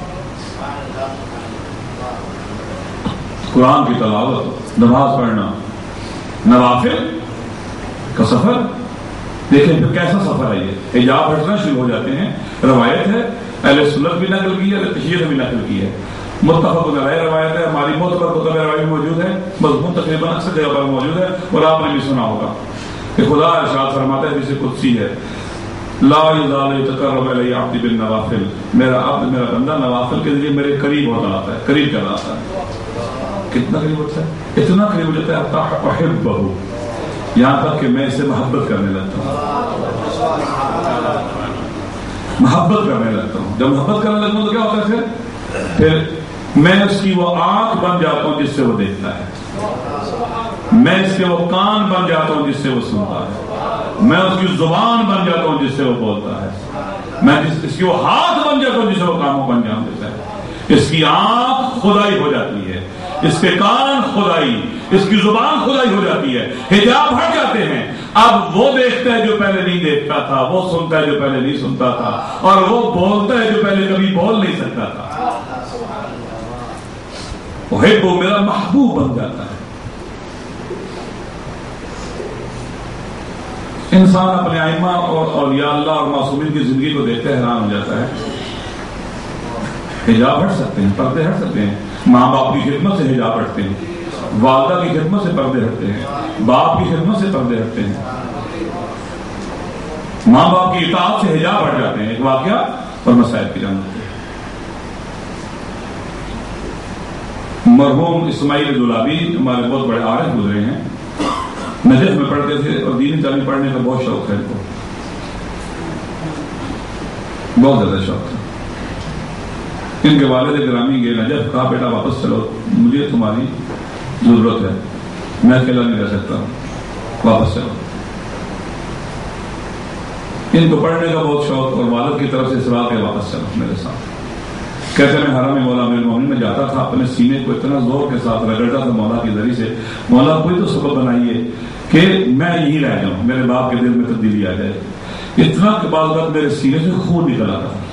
قرآن کی تلاوت، نماز پڑھنا، نوافل کا سفر، دیکھیں پھر کیسا سفر ہے یہ، حجاب ہٹنا شروع ہو جاتے ہیں۔ روایت ہے اہل سنت بھی نقل کی ہے، اہل تشیع بھی نقل کی ہے، متفق علیہ روایت ہے، ہماری معتبر کتب روایت موجود ہے، مضمون تقریباً اکثر جگہ پر موجود ہے، اور آپ نے بھی سنا ہوگا کہ خدا ارشاد فرماتا ہے، حدیث قدسی ہے، لا یزال یتقرب الی عبدی بالنوافل، میرا عبد، میرا بندہ نوافل کے ذریعے میرے قریب ہوتا آتا ہے، قریب چلا آتا ہے۔ کتنا قریب ہوتا ہے؟ اتنا قریب ہو جاتا ہے حتی احبہ، یہاں تک کہ میں اسے محبت کرنے لگتا ہوں، محبت کرنے لگتا ہوں۔ جب محبت کرنے لگتا ہوں تو کیا ہوتا ہے پھر پھر میں اس کی وہ آنکھ بن جاتا ہوں جس سے وہ دیکھتا ہے، میں اس کے وہ کان بن جاتا ہوں جس سے وہ سنتا ہے، میں اس کی زبان بن جاتا ہوں جس سے وہ بولتا ہے، میں جس اس کی وہ ہاتھ بن جاتا ہوں جس سے وہ کاموں کو انجام دیتا ہے۔ اس کی آنکھ خدائی ہو جاتی ہے، اس کے کان خدائی، اس کی زبان خدائی ہو جاتی ہے، حجاب ہٹ جاتے ہیں۔ اب وہ دیکھتا ہے جو پہلے نہیں دیکھتا تھا، وہ سنتا ہے جو پہلے نہیں سنتا تھا، اور وہ بولتا ہے جو پہلے کبھی بول نہیں سکتا تھا۔ وہ میرا محبوب بن جاتا ہے۔ انسان اپنے ائمہ اور اولیاء اللہ اور معصومین کی زندگی کو دیکھتے حیران ہو جاتا ہے۔ حجاب ہٹ سکتے ہیں، پردے ہٹ سکتے ہیں، ماں باپ کی خدمت سے حجاب ہٹتے ہیں، والدہ کی خدمت سے پردے ہٹتے ہیں، باپ کی خدمت سے پردے ہٹتے ہیں، ماں باپ کی اطاعت سے حجاب ہٹ جاتے ہیں۔ ایک واقعہ اور مسائل کی جانب، مرحوم اسماعیل دولابی ہمارے بہت بڑے عارف گزرے ہیں، نجف میں پڑھتے تھے اور دینی تعلیم پڑھنے کا بہت شوق ہے ان کو، بہت زیادہ شوق تھا۔ ان کے والد گرامی گئے نجف، کہا بیٹا واپس چلو، مجھے تمہاری ضرورت ہے، میں اکیلا نہیں رہ سکتا، واپس چلو۔ ان کو پڑھنے کا بہت شوق، اور والد کی طرف سے سوا کے واپس چلا میرے ساتھ. کہتے ہیں میں حرم مولا امیر المومنین میں جاتا تھا، اپنے سینے کو اتنا زور کے ساتھ رگڑتا تھا مولا کی ذریعے سے، مولا کوئی تو سبب بنائیے کہ میں یہیں رہ جاؤں، میرے باپ کے دل میں تبدیلی آ جائے. اتنا کہ بعض وقت میرے سینے سے خون نکل آتا تھا،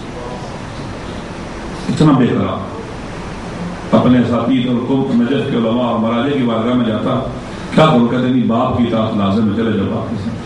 اتنا بے قرار. اپنے اساتید اور قوم نجف کے علماء اور مراجع کی بارگاہ میں جاتا، کیا کروں؟ کہتے نہیں باپ کی اطاعت لازم ہے، چلے جب باپ کی سے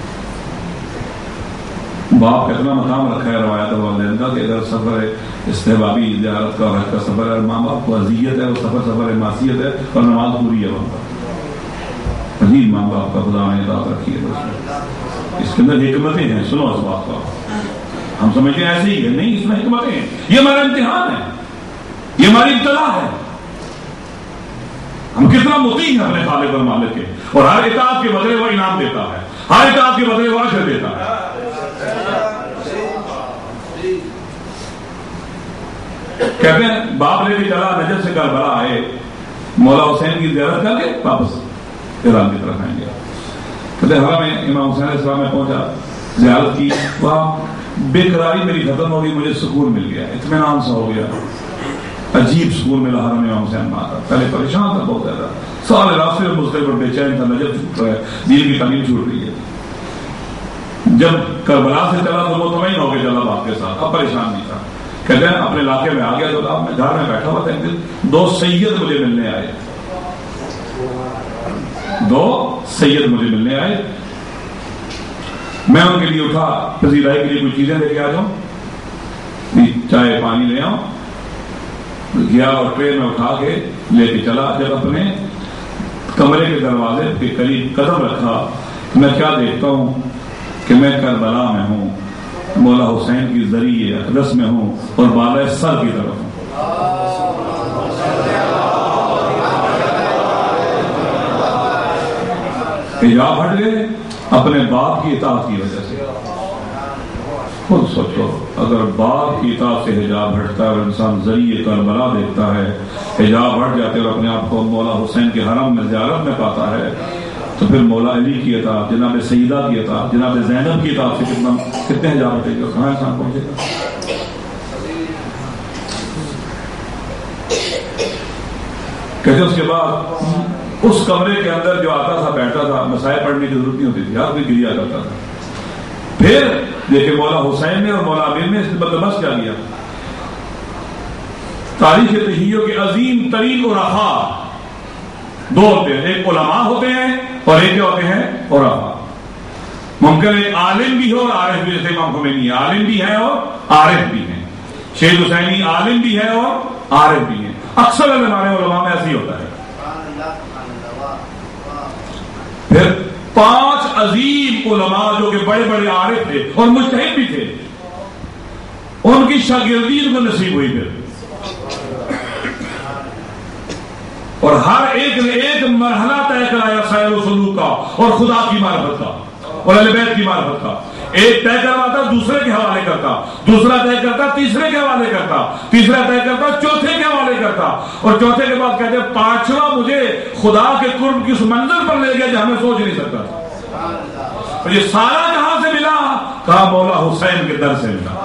باپ کا اتنا مقام رکھا ہے روایت والدین کا کہ اگر سفر استحبابی زیارت کا اور حج کا سفر ہے، ماں باپ کو اذیت ہے، وہ سفر سفر معصیت ہے اور نماز پوری ہے وہاں پر. عجیب ماں باپ کا خدا نے اطاعت رکھی ہے دوستوں. اس کے اندر حکمتیں ہیں، سنو اس بات کو. ہم سمجھتے ہیں ایسے ہی ہے، نہیں، اس میں حکمتیں ہیں. یہ ہمارا امتحان ہے، یہ ہماری ابتلا ہے. ہم کتنا مطیع ہیں اپنے خالق اور مالک کے، اور ہر اطاعت کے بدلے وہ انعام دیتا ہے، ہر اطاعت کے بدلے وہ اجر دیتا ہے. کہتے ہیں باپ لے کے چلا نجف سے کربلا آئے، مولا حسین کی زیارت کر کے واپس ایران کی طرف آئیں گے. کہتے ہیں حرم میں امام حسین علیہ السلام میں پہنچا، زیارت کی، وہاں بے قراری میری ختم ہو گئی، مجھے سکون مل گیا، اطمینان سا ہو گیا، عجیب سکون ملا حرم امام حسین میں آتا. پہلے پریشان تھا بہت زیادہ، سارے راستے میں مستقبل بے چین تھا، نجف چھوٹ رہا ہے، دین کی تعلیم چھوٹ رہی ہے. جب کربلا سے چلا تو وہ مطمئن ہو کے چلا باپ کے ساتھ، اب پریشان نہیں تھا. کہتے ہیں اپنے علاقے میں آ گیا تو اب میں گھر میں بیٹھا ہوا تھا، ایک دن دو سید مجھے ملنے آئے، دو سید مجھے ملنے آئے. میں ان کے لیے اٹھا، پذیرائی کے لیے کچھ چیزیں لے کے آ جاؤں، چائے پانی لے آؤں. گیا اور ٹرین میں اٹھا کے لے کے چلا. جب اپنے کمرے کے دروازے کے قریب قدم رکھا، میں کیا دیکھتا ہوں کہ میں کربلا میں ہوں، مولا حسین کی ذریعے اقدس میں ہوں اور بالائے سر کی طرف ہوں. حجاب ہٹ گئے اپنے باپ کی اطاعت کی وجہ سے. خود سوچو، اگر باپ کی اطاعت سے حجاب ہٹتا ہے اور انسان ذریعے کربلا دیکھتا ہے، حجاب ہٹ جاتے اور اپنے آپ کو مولا حسین کے حرم میں زیارت میں پاتا ہے، تو پھر مولا علی کی اطاعت، جناب سیدہ کی اطاعت، جناب زینب کی اطاعت سے کتنا کتنے حجاب ہٹے گا، کہاں انسان پہنچے گا. کہتے اس کے بعد اس کمرے کے اندر جو آتا تھا بیٹھتا تھا، مسائل پڑھنے کی ضرورت نہیں ہوتی تھی، ہر کوئی گریا کرتا تھا. پھر دیکھیں مولا حسین نے اور مولا امیر نے اس نے بندوبست کیا کیا. تاریخ تحیّہ کے عظیم ترین عرفاء دو ہوتے ہیں، ایک علماء ہوتے ہیں اور ایک کیا ہوتے ہیں، عرفاء. ممکن ہے عالم بھی ہو اور عارف بھی، جیسے امام خمینی ہے، عالم بھی ہے اور عارف بھی ہیں. شیخ حسینی عالم بھی ہے اور عارف بھی ہیں. اکثر ہمارے علماء میں ایسے ہی ہوتا ہے. پھر پانچ عظیم علماء جو کہ بڑے بڑے عارف تھے اور مجتہد بھی تھے، ان کی شاگردی کو نصیب ہوئی. پھر اور ہر ایک نے ایک مرحلہ طے کرایا سیر و سلوک کا اور خدا کی معرفت کا اور اہل بیت کی معرفت کا. ایک طے کرواتا دوسرے کے حوالے کرتا، دوسرا طے کرتا تیسرے کے حوالے کرتا، تیسرا طے کرتا چوتھے کے حوالے کرتا، اور چوتھے کے بعد کہتے پانچواں مجھے خدا کے قرب کی اس منزل پر لے گیا جہاں میں سوچ نہیں سکتا تھا. اور یہ سارا کہاں سے ملا؟ کہا مولا حسین کے در سے ملا.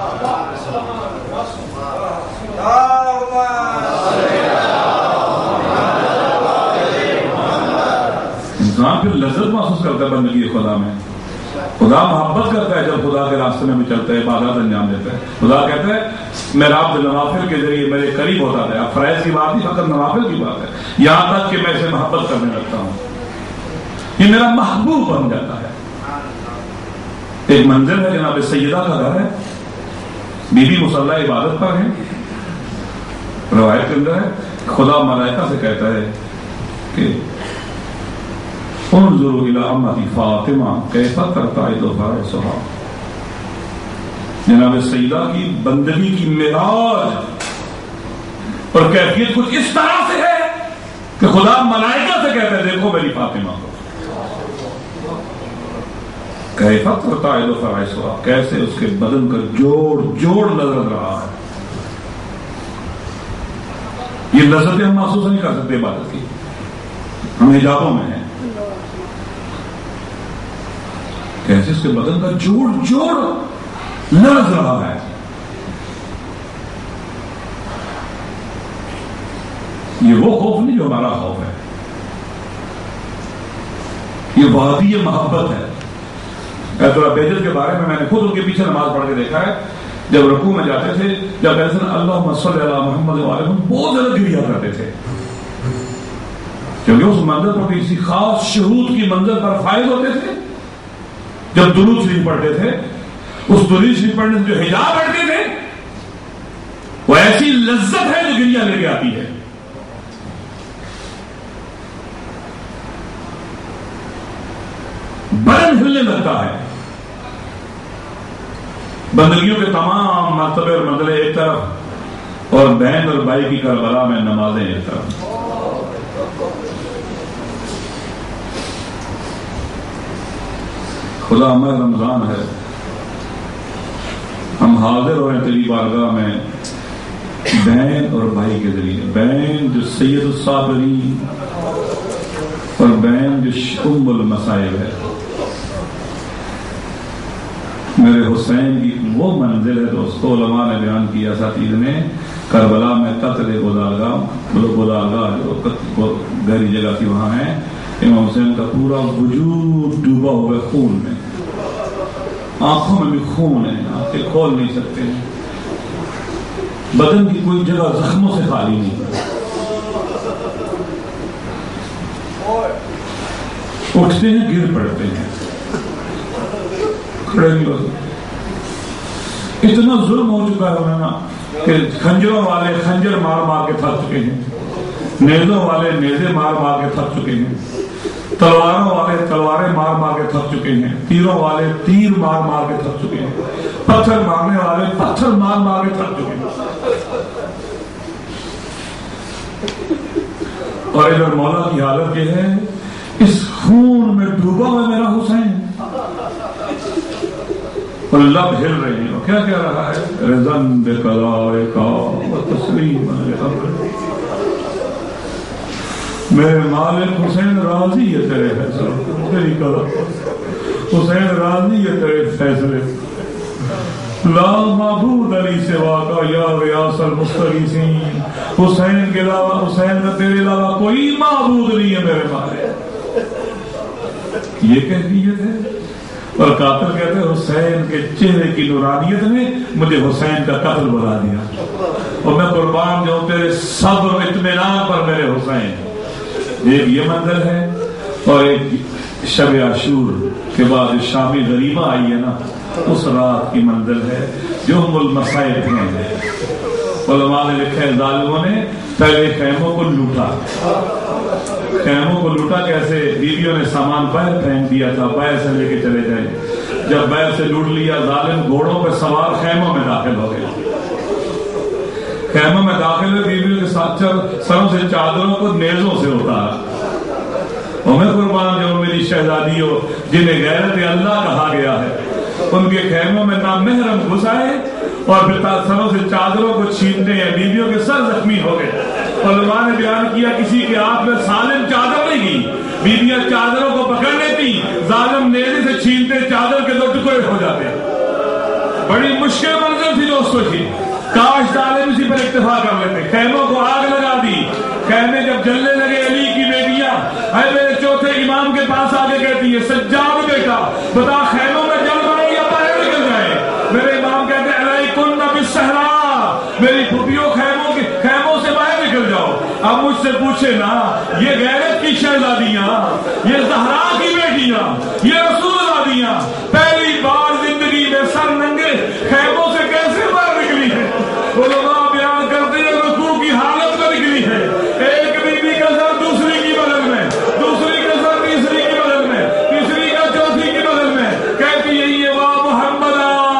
انسان پھر لذت محسوس کرتا ہے بندگی خدا میں. خدا محبت کرتا ہے جب خدا کے راستے میں بھی چلتا ہے، عبادات انجام دیتا ہے. خدا کہتا ہے میرا عبد نوافل کے ذریعے میرے قریب ہوتا ہے. اب فرائض کی بات نہیں، فقط نوافل کی بات ہے، یہاں تک کہ میں اسے محبت کرنے لگتا ہوں، یہ میرا محبوب بن جاتا ہے. ایک منزل ہے جناب سیدہ کا گھر ہے، بی بی مصلی عبادت پر ہے. روایت کے اندر ہے خدا ملائکہ سے کہتا ہے کہ انظروا الی امتی فاطمہ کیف ترتعد فرائضها. جناب سیدہ کی بندگی کی معراج اور کیفیت کچھ اس طرح سے ہے کہ خدا ملائکہ سے کہتا ہے دیکھو میری فاطمہ کو کیف ترتعد فرائضها، کیسے اس کے بدن کا جوڑ جوڑ نظر رہا ہے. یہ لذتیں ہم محسوس نہیں کر سکتے عبادت کی، ہم حجابوں میں ہیں. کیسے اس کے بدن کا جوڑ جوڑ لرز رہا ہے. یہ وہ خوف نہیں جو ہمارا خوف ہے، یہ وادی محبت ہے. بیجت کے بارے میں میں نے خود ان کے پیچھے نماز پڑھ کے دیکھا ہے، جب رکوع میں جاتے تھے، جب ایسا اللہم صلی علی محمد وعلیہ بہت زیادہ گریا کرتے تھے، کیونکہ اس منظر پر کسی خاص شہود کی منظر پر فائز ہوتے تھے. جب درود شریف پڑھتے تھے، اس درود شریف پڑھنے سے جو حجاب ہٹتے تھے، وہ ایسی لذت ہے جو گریا لے کے آتی ہے. بدن ہلنے لگتا ہے. بندگیوں کے تمام مرتبے اور منزلیں ایک طرف، اور بہن اور بھائی کی کربلا میں نمازیں ایک طرف. خدا میں رمضان ہے، ہم حاضر ہوئے تیری بارگاہ میں بہن اور بھائی کے ذریعے. بہن جو سید الصابرین اور بہن جو ام المصائب ہے. میرے حسین کی وہ منزل ہے دوستو، علماء نے بیان کیا، اساتذہ نے، کربلا میں قتل گداگاہ گداگاہ جو گہری جگہ تھی وہاں ہے، امام حسین کا پورا وجود ڈوبا ہوا خون میں، آنکھوں میں بھی خون ہے، آنکھیں کھول نہیں سکتے، بدن کی کوئی جگہ زخموں سے خالی نہیں، اٹھتے ہیں گر پڑتے ہیں، کھڑے نہیں ہو سکتے. اتنا ظلم ہو چکا ہے انہوں نے کہ خنجروں والے خنجر مار مار کے تھک چکے ہیں، نیزوں والے نیزے مار مار کے تھک چکے ہیں، تلواروں والے تلواریں مار مار کے تھک چکے ہیں، تیروں والے تیر مار مار کے تھک چکے ہیں، پتھر مارنے والے پتھر مار مار کے تھک چکے ہیں. اور ادھر مولا کی حالت یہ ہے، اس خون میں ڈوبا ہوا میرا حسین، اور لب ہل رہے ہیں. کیا کہہ رہا ہے؟ رضن بقضائک و تسلیما لامرک. میرے مالک حسین راضی ہے تیرے فیصلے، تیری قضا، حسین راضی ہے تیرے فیصلے. لا معبود علی سوا کا یا ریاس المستغیثین. حسین کے علاوہ، حسین کا تیرے علاوہ کوئی معبود نہیں ہے میرے مالک. یہ کیفیت ہے. اور قاتل کہتے ہیں حسین کے چہرے کی نورانیت نے مجھے حسین کا قتل بنا دیا، اور میں قربان جاؤں تیرے صبر و اطمینان پر میرے حسین. ایک یہ منظر ہے، اور ایک شب عاشور کے بعد شامی غریبہ آئی ہے نا، اس رات کی منظر ہے جو ہم المصائب ہیں. علماء نے لکھا ہے ظالموں نے پہلے خیموں کو لوٹا. خیموں کو لوٹا کیسے؟ بیویوں نے سامان باہر پھینک دیا تھا، باہر سے لے کے چلے گئے. جب باہر سے لوٹ لیا، ظالم گھوڑوں پہ سوار خیموں میں داخل ہو گئے. خیموں میں داخل ہوئے، بیویوں کے ساتھ سروں سے چادروں کو نیزوں سے اتارا. اور میں قربان جو میری شہزادی ہو جنہیں غیرت اللہ کہا گیا ہے، ان کے خیموں میں نامحرم گھس آئے اور پھر سروں سے چادروں کو چھینتے ہیں. بیویوں کے سر زخمی ہو گئے. علماء نے بیان کیا کسی کے ہاتھ میں سالم چادر نہیں گئی، بیویاں چادروں کو پکڑ لیتی، ظالم نیزے سے چھینتے، چادر کے دو ٹکڑے ہو جاتے. بڑی مشکل منزل تھی دوستو جی. کاش ظالم اسی پر اکتفا کر لیتے. خیموں کو آگ لگا دی. خیمے جب جلنے لگے، علی کی بیٹیاں اے میرے چوتھے امام کے پاس آگے کہتی ہے سجاد بیٹا بتا خیموں میں جل رہے یا باہر نکل جائے. میرے امام کہتے ہیں علیکن بالصحرا، میری پھوپھیوں خیموں کے خیموں سے باہر نکل جاؤ. اب مجھ سے پوچھے نا، یہ غیرت کی شہزادیاں، یہ زہرا کی بیٹیاں، یہ رسول زادیاں پہلی بار زندگی میں سر ننگے خیموں سے کیسے باہر نکلی ہے؟ علماء بیان کرتے ہیں رکوع کی حالت میں نکلی ہے. ایک بیوی کا سر دوسری کی بدل میں، دوسری کا سر تیسری کی بدل میں، تیسری کا چوتھی کی بدل میں، کہتی ہے یہ وا محمد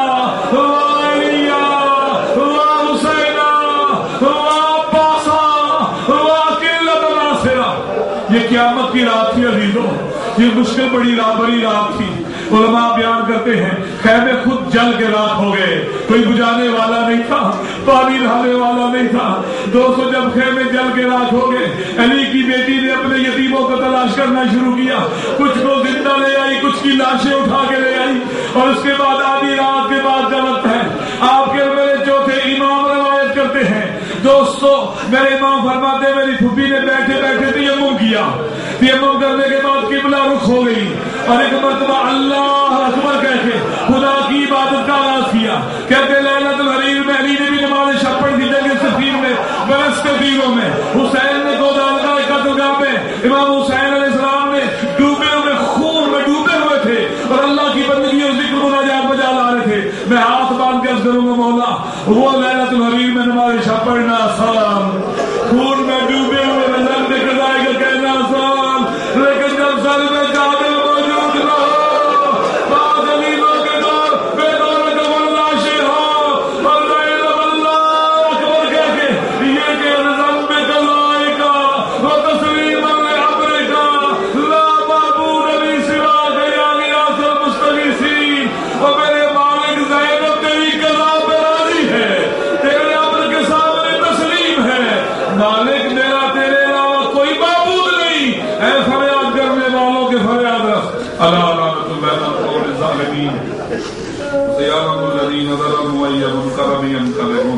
وا علی وا حسین وا عباس وا قلت ناصرہ. یہ قیامت کی رات تھی عزیزوں، یہ مشکل بڑی رات بڑی رات تھی. علماء بیان کرتے ہیں خیمے خود جل کے راکھ ہو گئے، کوئی بجھانے والا نہیں تھا. پانی لانے والا نہیں تھا۔ دوستو جب خیمے جل کے راکھ ہو گئے، علی کی بیٹی نے اپنے یتیموں کو تلاش کرنا شروع کیا، کچھ کو زندہ لے آئی، کچھ کی لاشیں اٹھا کے لے آئی، اور اس کے بعد آدھی رات کے بعد کا وقت ہے، آپ کے میرے چوتھے امام روایت کرتے ہیں، دوستو میرے امام فرماتے میری پھوپھی نے بیٹھے بیٹھے تیمم کیا، تیمم کرنے کے بعد قبلہ رخ ہو گئی، اور ایک مرتبہ اللہ اکبر کہہ کے خدا کی عبادت کا آغاز کیا۔ کہتے لیلۃ الحریر میں علی نے بھی نماز شب پڑھی تھی جنگ صفین میں، برستے تیروں میں، حسین نے گودالگاہ قتلگاہ میں، امام حسین علیہ السلام نے ڈوبے ہوئے خون میں ڈوبے ہوئے تھے اور اللہ کی بندگی اور ذکر مناجات بجا لا رہے تھے۔ میں ہاتھ باندھ کے عرض کروں گا مولا وہ لیلۃ الحریر میں نماز شب پڑھنا آسان، خون میں ڈوبے ہوئے نظر نکل آئے گا کہنا آسان، لیکن جب سر میں جانے موجود نہ ہو، بعض علیموں کے دور بے دور قبر لاشیں ہو، اور علم اللہ اکبر کہہ کے یہ کہ رضم میں قضائے کا و تسلیم الامر کا لا معبود علی سوا کا یا غیاث المستغیثین، اور میرے مالک زینب تیری قضا پہ راضی ہے، تیرے امر کے سامنے تسلیم ہے، مالک میرا تیرے علاوہ کوئی معبود نہیں، اے فریاد کرنے والوں کے فریاد رکھ۔ اللہ رحمت اللہ القوم الظالمین سیارم الذین ظلموا منقلب ینقلبون۔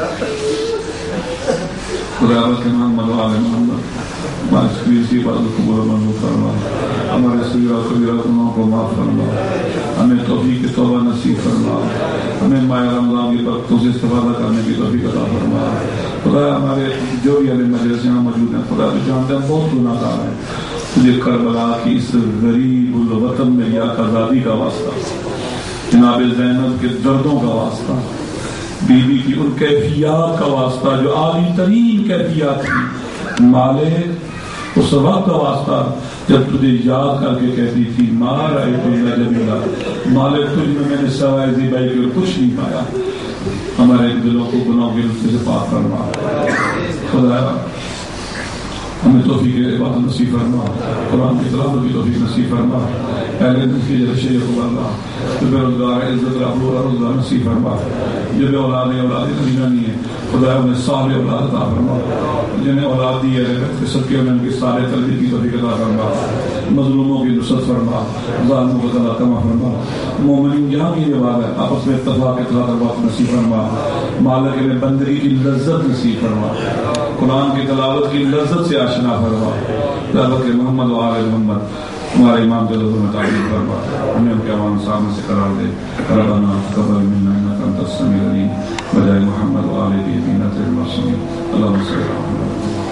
خدا کے محمد و آل محمد ہماری سکریسی عبادت قبول منظور فرما، ہمارے صغیرہ و کبیرہ گناہوں کو معاف فرما، ہمیں توفیق توبہ نصیب فرما، ہمیں ماہ رمضان کی برکتوں سے استفادہ کرنے کی توفیق عطا فرما۔ خدا ہمارے جو بھی علی مجلس یہاں موجود ہیں، خدا بھی جانتے ہیں بہت گناہ گار ہیں، تجھے کربلا کی اس غریب الوطن میں یا آزادی کا واسطہ، جناب زینب کے دردوں کا واسطہ، بی بی کی ان کیفیات کا واسطہ جو عالی ترین کیفیات تھی، مالک اس وقت کا واسطہ جب تجھے یاد کر کے کہتی تھی ماں رائے تجھے جمیلہ، مالک تجھ میں میں نے سوائے زیبائی کے کچھ نہیں پایا، ہمارے دلوں کو گناہوں کے نقطے سے پاک فرما۔ خدا ہمیں توفیق عبادت نصیب فرما، قرآن کی تلاوت کی توفیق نصیب فرما، اہل دل کی جل شیخ اللہ جو بے روزگار عزت رحم و روزگار نصیب فرما، جو بے اولاد اولاد نبی ہے خدا انہیں صالح اولاد عطا فرما، جنہیں اولاد دی ہے سب کے ان کی صالح تربیت کی توفیق عطا فرما، مظلوموں کی نصرت فرما، ظالموں کو ذلت کما فرما، مومنین جہاں بھی یہ بات ہے آپس میں اتفاق اطلاع بات نصیب فرما، مالک میں بندگی کی لذت نصیب فرما، قرآن کی تلاوت کی لذت سے آشنا فرما، لذت محمد و آل محمد ہمارے امام کے لفظوں میں تعلیم فرما، ہمیں ان کے عوام سامنے سے قرار دے، ربنا تقبل منا انک انت السمیع العلیم، بجائے محمد و آل کی بینت المعصومین، اللہم صلی اللہ علیہ وسلم۔